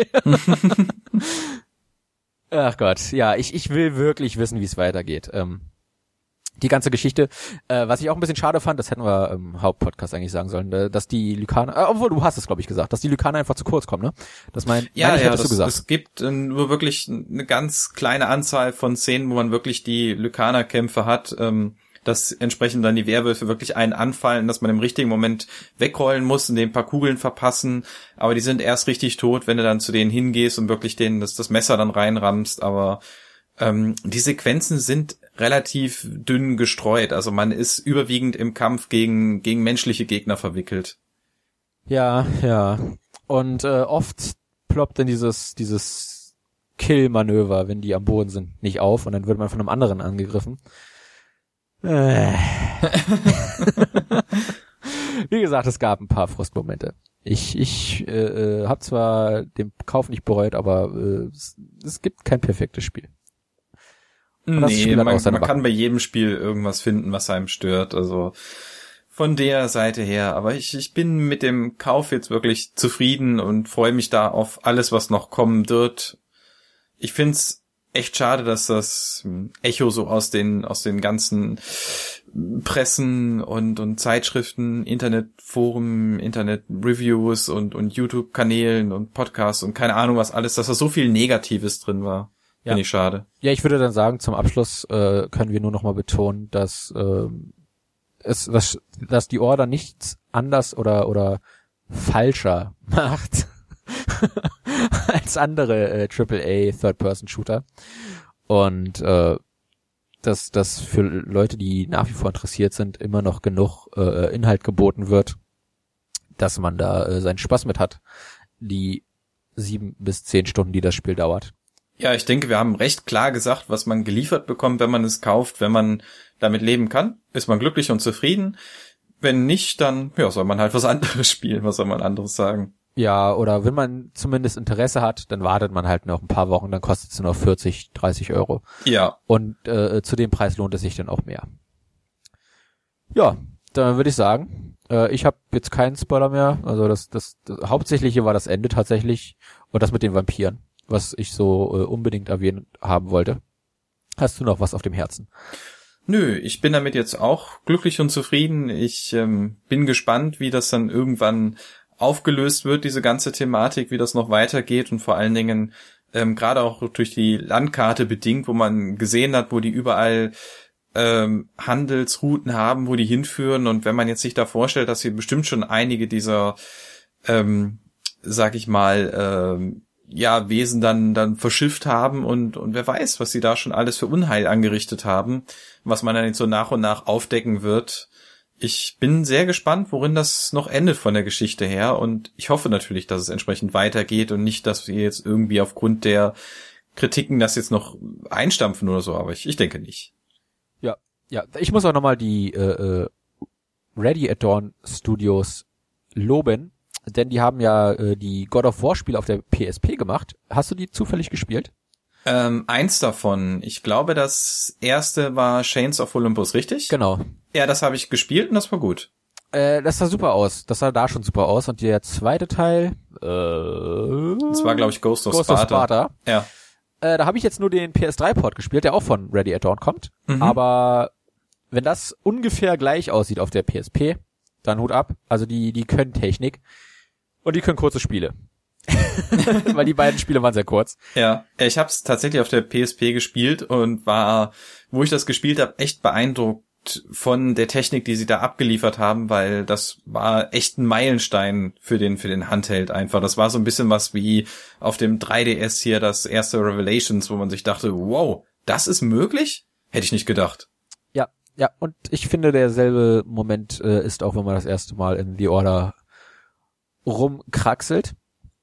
Ach Gott, ja, ich will wirklich wissen, wie es weitergeht. Die ganze Geschichte, was ich auch ein bisschen schade fand, das hätten wir im Hauptpodcast eigentlich sagen sollen, dass die Lykaner, obwohl du hast es, glaube ich, gesagt, dass die Lykaner einfach zu kurz kommen, ne? Das hättest du gesagt. Es gibt nur wirklich eine ganz kleine Anzahl von Szenen, wo man wirklich die Lykaner-Kämpfe hat, dass entsprechend dann die Werwölfe wirklich einen anfallen, dass man im richtigen Moment wegrollen muss und denen ein paar Kugeln verpassen, aber die sind erst richtig tot, wenn du dann zu denen hingehst und wirklich denen das Messer dann reinrammst, aber die Sequenzen sind relativ dünn gestreut, also man ist überwiegend im Kampf gegen menschliche Gegner verwickelt. Ja. Und oft ploppt dann dieses Kill-Manöver, wenn die am Boden sind, nicht auf und dann wird man von einem anderen angegriffen. Wie gesagt, es gab ein paar Frustmomente. Ich habe zwar den Kauf nicht bereut, aber es gibt kein perfektes Spiel. Nee, man kann bei jedem Spiel irgendwas finden, was einem stört, also von der Seite her. Aber ich bin mit dem Kauf jetzt wirklich zufrieden und freue mich da auf alles, was noch kommen wird. Ich find's echt schade, dass das Echo so aus den ganzen Pressen und Zeitschriften, Internetforen, Internet-Reviews und YouTube-Kanälen und Podcasts und keine Ahnung was alles, dass da so viel Negatives drin war. Ja. Finde ich schade. Ja, ich würde dann sagen, zum Abschluss können wir nur noch mal betonen, dass dass die Order nichts anders oder falscher macht als andere AAA Third-Person-Shooter. Und dass für Leute, die nach wie vor interessiert sind, immer noch genug Inhalt geboten wird, dass man da seinen Spaß mit hat, die 7 bis 10 Stunden, die das Spiel dauert. Ja, ich denke, wir haben recht klar gesagt, was man geliefert bekommt, wenn man es kauft. Wenn man damit leben kann, ist man glücklich und zufrieden. Wenn nicht, dann soll man halt was anderes spielen. Was soll man anderes sagen? Ja, oder wenn man zumindest Interesse hat, dann wartet man halt noch ein paar Wochen, dann kostet es nur noch 40, 30 Euro. Ja. Und zu dem Preis lohnt es sich dann auch mehr. Ja, dann würde ich sagen, ich habe jetzt keinen Spoiler mehr. Also das Hauptsächliche war das Ende tatsächlich und das mit den Vampiren, was ich so unbedingt erwähnt haben wollte. Hast du noch was auf dem Herzen? Nö, ich bin damit jetzt auch glücklich und zufrieden. Ich bin gespannt, wie das dann irgendwann aufgelöst wird, diese ganze Thematik, wie das noch weitergeht und vor allen Dingen gerade auch durch die Landkarte bedingt, wo man gesehen hat, wo die überall Handelsrouten haben, wo die hinführen und wenn man jetzt sich da vorstellt, dass wir bestimmt schon einige dieser sag ich mal Wesen dann verschifft haben und wer weiß, was sie da schon alles für Unheil angerichtet haben, was man dann jetzt so nach und nach aufdecken wird. Ich bin sehr gespannt, worin das noch endet von der Geschichte her und ich hoffe natürlich, dass es entsprechend weitergeht und nicht, dass wir jetzt irgendwie aufgrund der Kritiken das jetzt noch einstampfen oder so, aber ich denke nicht. Ja, ich muss auch nochmal die Ready at Dawn Studios loben, denn die haben ja die God of War Spiele auf der PSP gemacht. Hast du die zufällig gespielt? Eins davon. Ich glaube, das erste war Chains of Olympus, richtig? Genau. Ja, das habe ich gespielt und das war gut. Das sah super aus. Das sah da schon super aus. Und der zweite Teil, Das war, glaube ich, Ghost of Sparta. Ja. Da habe ich jetzt nur den PS3-Port gespielt, der auch von Ready at Dawn kommt. Mhm. Aber wenn das ungefähr gleich aussieht auf der PSP, dann Hut ab. Also die können Technik und die können kurze Spiele. Weil die beiden Spiele waren sehr kurz. Ja, ich habe es tatsächlich auf der PSP gespielt und war, wo ich das gespielt habe, echt beeindruckt von der Technik, die sie da abgeliefert haben, weil das war echt ein Meilenstein für den Handheld einfach. Das war so ein bisschen was wie auf dem 3DS hier das erste Revelations, wo man sich dachte, wow, das ist möglich? Hätte ich nicht gedacht. Ja, und ich finde, derselbe Moment ist auch, wenn man das erste Mal in The Order rumkraxelt.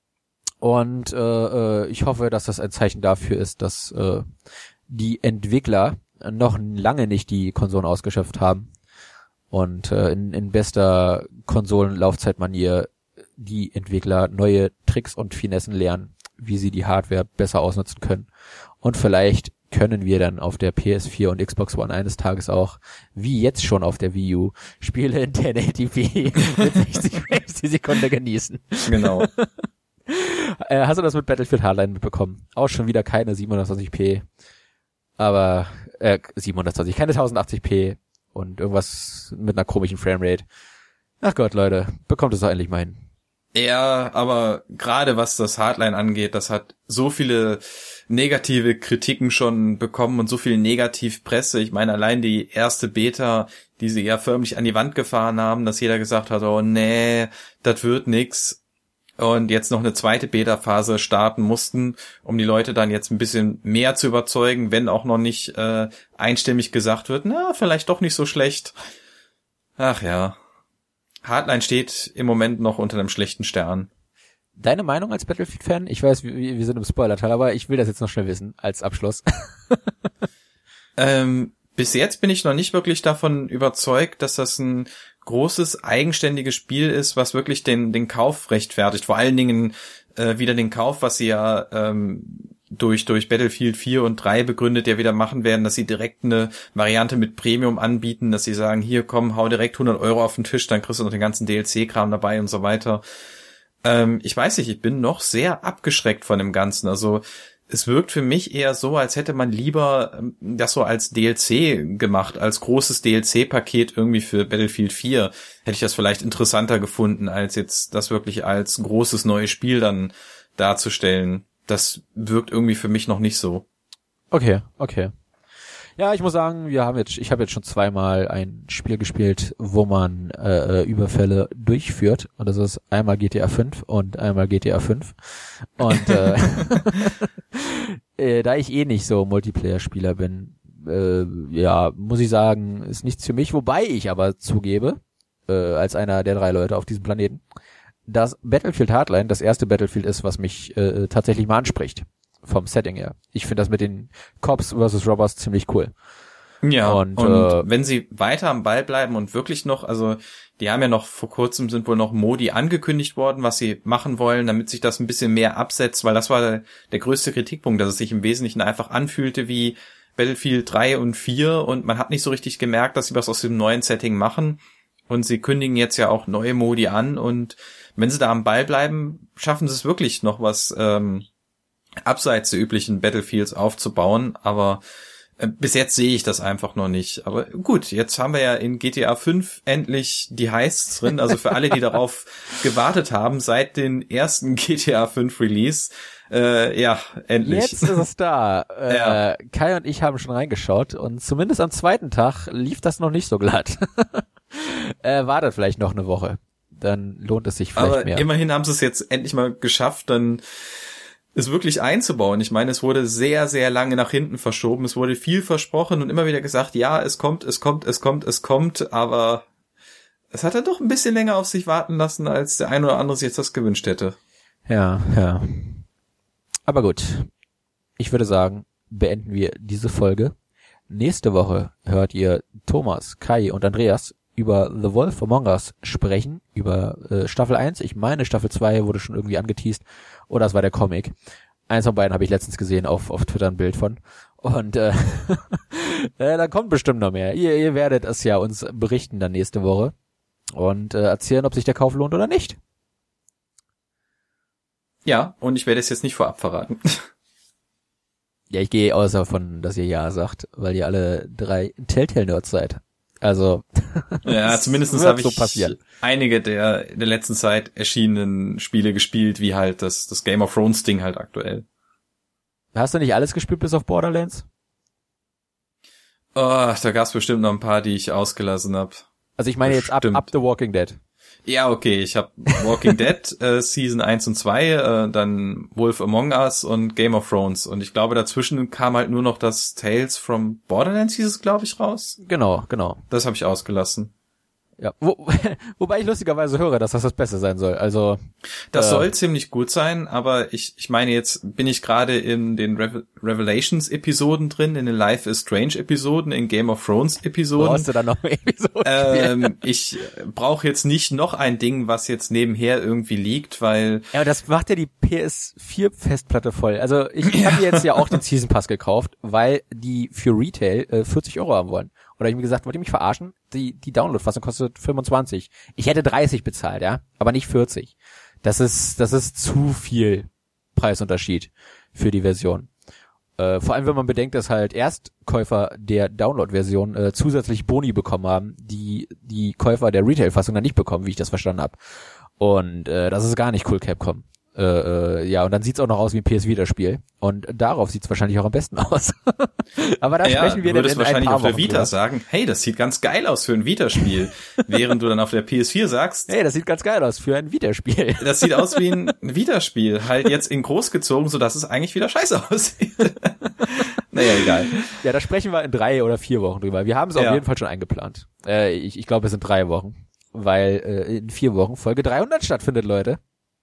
Und ich hoffe, dass das ein Zeichen dafür ist, dass die Entwickler noch lange nicht die Konsolen ausgeschöpft haben und in bester Konsolenlaufzeitmanier die Entwickler neue Tricks und Finessen lernen, wie sie die Hardware besser ausnutzen können. Und vielleicht können wir dann auf der PS4 und Xbox One eines Tages auch, wie jetzt schon auf der Wii U, Spiele in 1080p mit 60 Frames die Sekunde genießen. Genau. Hast du das mit Battlefield Hardline mitbekommen? Auch schon wieder keine 720p, aber 720, keine 1080p und irgendwas mit einer komischen Framerate. Ach Gott, Leute, bekommt es doch endlich mal hin. Ja, aber gerade was das Hardline angeht, das hat so viele negative Kritiken schon bekommen und so viel Negativpresse. Ich meine, allein die erste Beta, die sie ja förmlich an die Wand gefahren haben, dass jeder gesagt hat, oh nee, das wird nix. Und jetzt noch eine zweite Beta-Phase starten mussten, um die Leute dann jetzt ein bisschen mehr zu überzeugen, wenn auch noch nicht einstimmig gesagt wird, na, vielleicht doch nicht so schlecht. Ach ja. Hardline steht im Moment noch unter einem schlechten Stern. Deine Meinung als Battlefield-Fan? Ich weiß, wir sind im Spoiler-Teil, aber ich will das jetzt noch schnell wissen, als Abschluss. Bis jetzt bin ich noch nicht wirklich davon überzeugt, dass das ein großes, eigenständiges Spiel ist, was wirklich den Kauf rechtfertigt. Vor allen Dingen wieder den Kauf, was sie ja durch Battlefield 4 und 3 begründet ja wieder machen werden, dass sie direkt eine Variante mit Premium anbieten, dass sie sagen, hier komm, hau direkt 100 € auf den Tisch, dann kriegst du noch den ganzen DLC-Kram dabei und so weiter. Ich weiß nicht, ich bin noch sehr abgeschreckt von dem Ganzen. Also es wirkt für mich eher so, als hätte man lieber das so als DLC gemacht, als großes DLC-Paket irgendwie für Battlefield 4. Hätte ich das vielleicht interessanter gefunden, als jetzt das wirklich als großes neues Spiel dann darzustellen. Das wirkt irgendwie für mich noch nicht so. Okay. Ja, ich muss sagen, ich habe jetzt schon zweimal ein Spiel gespielt, wo man Überfälle durchführt, und das ist einmal GTA 5 und einmal GTA 5. Und da ich nicht so Multiplayer-Spieler bin, muss ich sagen, ist nichts für mich, wobei ich aber zugebe, als einer der 3 Leute auf diesem Planeten, dass Battlefield Hardline das erste Battlefield ist, was mich tatsächlich mal anspricht. Vom Setting her. Ich finde das mit den Cops versus Robbers ziemlich cool. Ja, und wenn sie weiter am Ball bleiben und wirklich noch, also die haben ja noch vor kurzem sind wohl noch Modi angekündigt worden, was sie machen wollen, damit sich das ein bisschen mehr absetzt, weil das war der größte Kritikpunkt, dass es sich im Wesentlichen einfach anfühlte wie Battlefield 3 und 4 und man hat nicht so richtig gemerkt, dass sie was aus dem neuen Setting machen, und sie kündigen jetzt ja auch neue Modi an, und wenn sie da am Ball bleiben, schaffen sie es wirklich noch was abseits der üblichen Battlefields aufzubauen, aber bis jetzt sehe ich das einfach noch nicht. Aber gut, jetzt haben wir ja in GTA 5 endlich die Heists drin, also für alle, die darauf gewartet haben, seit den ersten GTA 5 Release, endlich. Jetzt ist es da. Kai und ich haben schon reingeschaut, und zumindest am zweiten Tag lief das noch nicht so glatt. Wartet vielleicht noch eine Woche, dann lohnt es sich vielleicht aber mehr. Immerhin haben sie es jetzt endlich mal geschafft, dann es wirklich einzubauen. Ich meine, es wurde sehr, sehr lange nach hinten verschoben. Es wurde viel versprochen und immer wieder gesagt, ja, es kommt, aber es hat dann doch ein bisschen länger auf sich warten lassen, als der ein oder andere sich jetzt das gewünscht hätte. Ja. Aber gut. Ich würde sagen, beenden wir diese Folge. Nächste Woche hört ihr Thomas, Kai und Andreas über The Wolf Among Us sprechen, über Staffel 1. Ich meine, Staffel 2 wurde schon irgendwie angeteast, oder es war der Comic. Eins von beiden habe ich letztens gesehen, auf Twitter ein Bild von. Und da kommt bestimmt noch mehr. Ihr werdet es ja uns berichten dann nächste Woche und erzählen, ob sich der Kauf lohnt oder nicht. Ja, und ich werde es jetzt nicht vorab verraten. Ja, ich gehe aus davon, dass ihr ja sagt, weil ihr alle 3 Telltale-Nerds seid. Also ja, zumindest habe ich so passieren. Einige der in der letzten Zeit erschienenen Spiele gespielt, wie halt das Game of Thrones Ding halt aktuell. Hast du nicht alles gespielt bis auf Borderlands? Oh, da gab's bestimmt noch ein paar, die ich ausgelassen habe. Also ich meine jetzt ab The Walking Dead. Ja, okay, ich habe Walking Dead Season 1 und 2, dann Wolf Among Us und Game of Thrones. Und ich glaube, dazwischen kam halt nur noch das Tales from Borderlands, hieß es, glaube ich, raus. Genau. Das habe ich ausgelassen. Ja, wobei ich lustigerweise höre, dass das Beste sein soll. Also das soll ziemlich gut sein, aber ich meine, jetzt bin ich gerade in den Revelations-Episoden drin, in den Life is Strange-Episoden, in Game of Thrones-Episoden. Brauchst du dann noch Episoden? Ich brauche jetzt nicht noch ein Ding, was jetzt nebenher irgendwie liegt, weil... Ja, aber das macht ja die PS4-Festplatte voll. Also ich habe mir jetzt ja auch den Season Pass gekauft, weil die für Retail 40 € haben wollen. Oder ich mir gesagt, wollt ihr mich verarschen? Die Download-Fassung kostet 25. Ich hätte 30 bezahlt, ja, aber nicht 40. Das ist zu viel Preisunterschied für die Version. Vor allem, wenn man bedenkt, dass halt Erstkäufer der Download-Version zusätzlich Boni bekommen haben, die Käufer der Retail-Fassung dann nicht bekommen, wie ich das verstanden habe. Und das ist gar nicht cool, Capcom. Ja, und dann sieht's auch noch aus wie ein PS-Vita-Spiel. Und darauf sieht's wahrscheinlich auch am besten aus. Aber da sprechen wir dann in ein paar Wochen. Du würdest wahrscheinlich auf der Vita drüber sagen, hey, das sieht ganz geil aus für ein Vita-Spiel. Während du dann auf der PS4 sagst, hey, das sieht ganz geil aus für ein Vita-Spiel. Das sieht aus wie ein Vita-Spiel. Halt jetzt in groß gezogen, sodass es eigentlich wieder scheiße aussieht. Naja, egal. Ja, da sprechen wir in 3 oder 4 Wochen drüber. Wir haben es auf jeden Fall schon eingeplant. Ich glaube, es sind 3 Wochen. Weil in 4 Wochen Folge 300 stattfindet, Leute.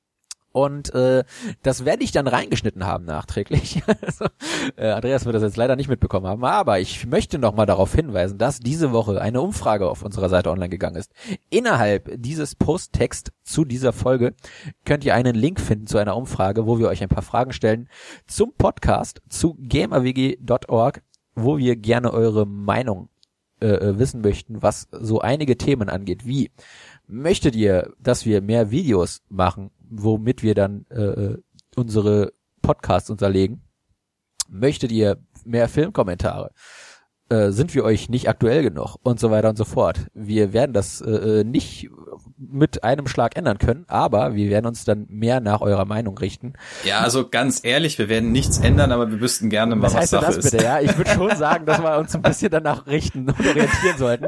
Und das werde ich dann reingeschnitten haben nachträglich. Also, Andreas wird das jetzt leider nicht mitbekommen haben, aber ich möchte noch mal darauf hinweisen, dass diese Woche eine Umfrage auf unserer Seite online gegangen ist. Innerhalb dieses Posttext zu dieser Folge könnt ihr einen Link finden zu einer Umfrage, wo wir euch ein paar Fragen stellen zum Podcast, zu gamerwg.org, wo wir gerne eure Meinung wissen möchten, was so einige Themen angeht, wie möchtet ihr, dass wir mehr Videos machen, womit wir dann unsere Podcasts unterlegen? Möchtet ihr mehr Filmkommentare? Sind wir euch nicht aktuell genug? Und so weiter und so fort. Wir werden das nicht mit einem Schlag ändern können, aber wir werden uns dann mehr nach eurer Meinung richten. Ja, also ganz ehrlich, wir werden nichts ändern, aber wir wüssten gerne mal, was Sache ist. Was heißt das bitte? Ja, ich würde schon sagen, dass wir uns ein bisschen danach richten und orientieren sollten.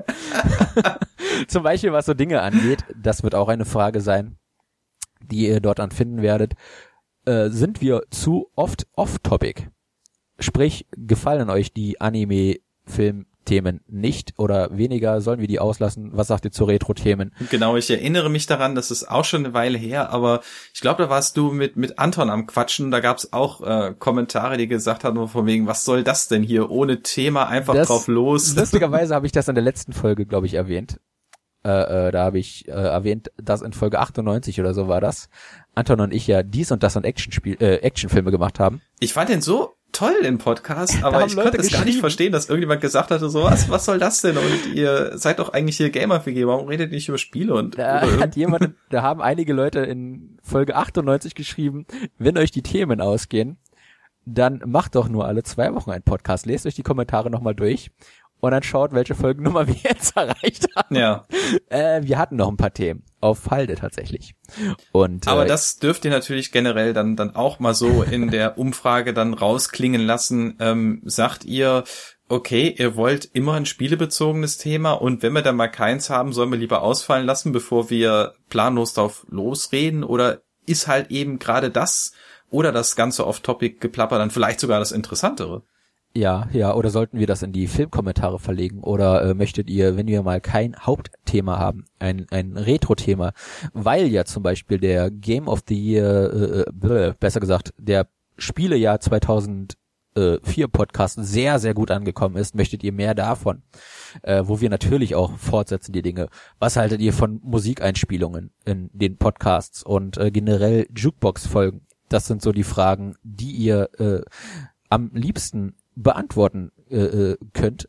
Zum Beispiel, was so Dinge angeht, das wird auch eine Frage sein, die ihr dort dann finden werdet. Sind wir zu oft off-topic? Sprich, gefallen euch die Anime-Film-Themen nicht oder weniger? Sollen wir die auslassen? Was sagt ihr zu Retro-Themen? Genau, ich erinnere mich daran, das ist auch schon eine Weile her, aber ich glaube, da warst du mit Anton am Quatschen. Da gab es auch Kommentare, die gesagt haben, von wegen, was soll das denn hier? Ohne Thema, einfach drauf los. Lustigerweise habe ich das in der letzten Folge, glaube ich, erwähnt. Da habe ich erwähnt, dass in Folge 98 oder so war das, Anton und ich ja dies und das und Actionfilme gemacht haben. Ich fand den so toll, den Podcast, aber ich konnte es gar nicht verstehen, dass irgendjemand gesagt hatte, so, was soll das denn? Und ihr seid doch eigentlich hier Gamer-WG, warum redet ihr nicht über Spiele? Und da haben einige Leute in Folge 98 geschrieben, wenn euch die Themen ausgehen, dann macht doch nur alle 2 Wochen einen Podcast, lest euch die Kommentare nochmal durch und dann schaut, welche Folgennummer wir jetzt erreicht haben. Ja. Wir hatten noch ein paar Themen auf Halde tatsächlich. Und aber das dürft ihr natürlich generell dann auch mal so in der Umfrage dann rausklingen lassen. Sagt ihr, okay, ihr wollt immer ein spielebezogenes Thema und wenn wir dann mal keins haben, sollen wir lieber ausfallen lassen, bevor wir planlos drauf losreden? Oder ist halt eben gerade das oder das ganze Off-Topic-Geplapper dann vielleicht sogar das Interessantere? Ja, oder sollten wir das in die Filmkommentare verlegen? Oder möchtet ihr, wenn wir mal kein Hauptthema haben, ein Retro-Thema, weil ja zum Beispiel der Game of the Year, besser gesagt, der Spielejahr 2004 Podcast sehr, sehr gut angekommen ist, möchtet ihr mehr davon? Wo wir natürlich auch fortsetzen die Dinge. Was haltet ihr von Musikeinspielungen in den Podcasts und generell Jukebox-Folgen? Das sind so die Fragen, die ihr am liebsten beantworten könnt.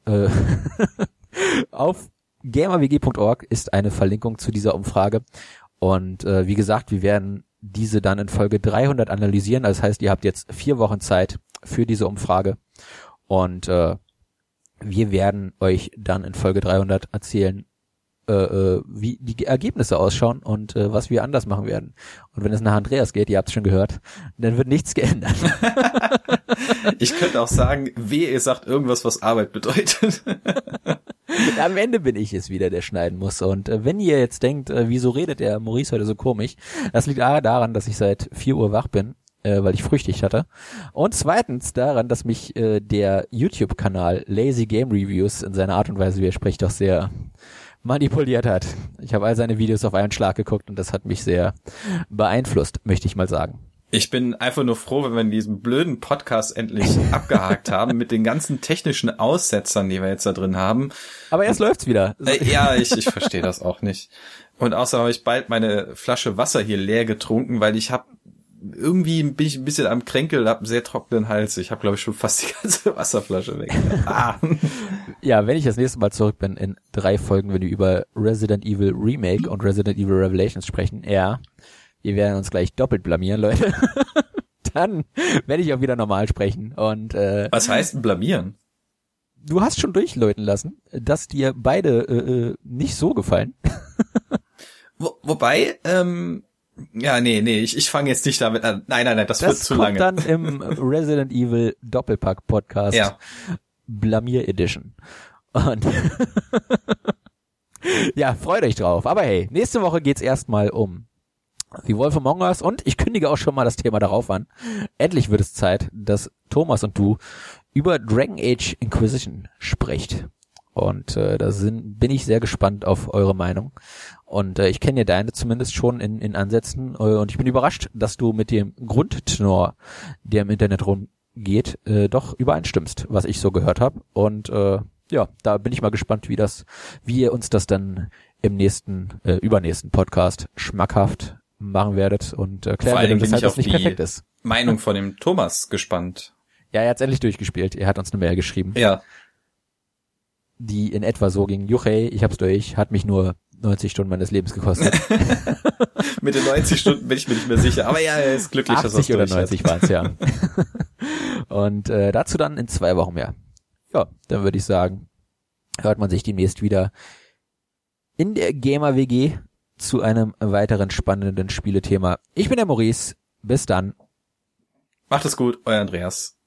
Auf gamerwg.org ist eine Verlinkung zu dieser Umfrage und wie gesagt, wir werden diese dann in Folge 300 analysieren. Das heißt, ihr habt jetzt 4 Wochen Zeit für diese Umfrage und wir werden euch dann in Folge 300 erzählen, wie die Ergebnisse ausschauen und was wir anders machen werden. Und wenn es nach Andreas geht, ihr habt es schon gehört, dann wird nichts geändert. Ich könnte auch sagen, ihr sagt irgendwas, was Arbeit bedeutet. Am Ende bin ich es wieder, der schneiden muss. Und wenn ihr jetzt denkt, wieso redet der Maurice heute so komisch, das liegt A daran, dass ich seit 4 Uhr wach bin, weil ich Frühschicht hatte. Und zweitens daran, dass mich der YouTube-Kanal Lazy Game Reviews in seiner Art und Weise, wie er spricht, doch sehr manipuliert hat. Ich habe all seine Videos auf einen Schlag geguckt und das hat mich sehr beeinflusst, möchte ich mal sagen. Ich bin einfach nur froh, wenn wir diesen blöden Podcast endlich abgehakt haben mit den ganzen technischen Aussetzern, die wir jetzt da drin haben. Aber jetzt läuft's wieder. Ja, ich verstehe das auch nicht. Und außerdem habe ich bald meine Flasche Wasser hier leer getrunken, weil bin ich ein bisschen am Kränkel, habe einen sehr trockenen Hals. Ich habe, glaube ich, schon fast die ganze Wasserflasche weg. Ja, wenn ich das nächste Mal zurück bin in 3 Folgen, wenn wir über Resident Evil Remake und Resident Evil Revelations sprechen, ja, wir werden uns gleich doppelt blamieren, Leute. Dann werde ich auch wieder normal sprechen. Und was heißt denn blamieren? Du hast schon durchläuten lassen, dass dir beide nicht so gefallen. Wobei, ja, nee, ich fange jetzt nicht damit an. Nein, das wird zu lange. Das kommt dann im Resident Evil Doppelpack Podcast. Ja. Blamier Edition. Und ja, freut euch drauf. Aber hey, nächste Woche geht's erstmal um The Wolf Among Us und ich kündige auch schon mal das Thema darauf an. Endlich wird es Zeit, dass Thomas und du über Dragon Age Inquisition sprecht. Und bin ich sehr gespannt auf eure Meinung. Und ich kenne ja deine zumindest schon in Ansätzen. Und ich bin überrascht, dass du mit dem Grundtenor, der im Internet rumgeht, doch übereinstimmst, was ich so gehört habe. Und ja, da bin ich mal gespannt, wie ihr uns das dann im übernächsten Podcast schmackhaft machen werdet und erklären werdet, weshalb das nicht perfekt ist. Meinung von dem Thomas gespannt. Ja, er hat's endlich durchgespielt. Er hat uns eine Mail geschrieben. Ja. Die in etwa so ging, Juchey, ich hab's durch, hat mich nur 90 Stunden meines Lebens gekostet. Mit den 90 Stunden bin ich mir nicht mehr sicher, aber ja, er ist glücklich, dass er es durch 80 oder 90 waren's, ja. Und dazu dann in 2 Wochen mehr. Ja, dann würde ich sagen, hört man sich demnächst wieder in der Gamer WG zu einem weiteren spannenden Spielethema. Ich bin der Maurice. Bis dann. Macht es gut, euer Andreas.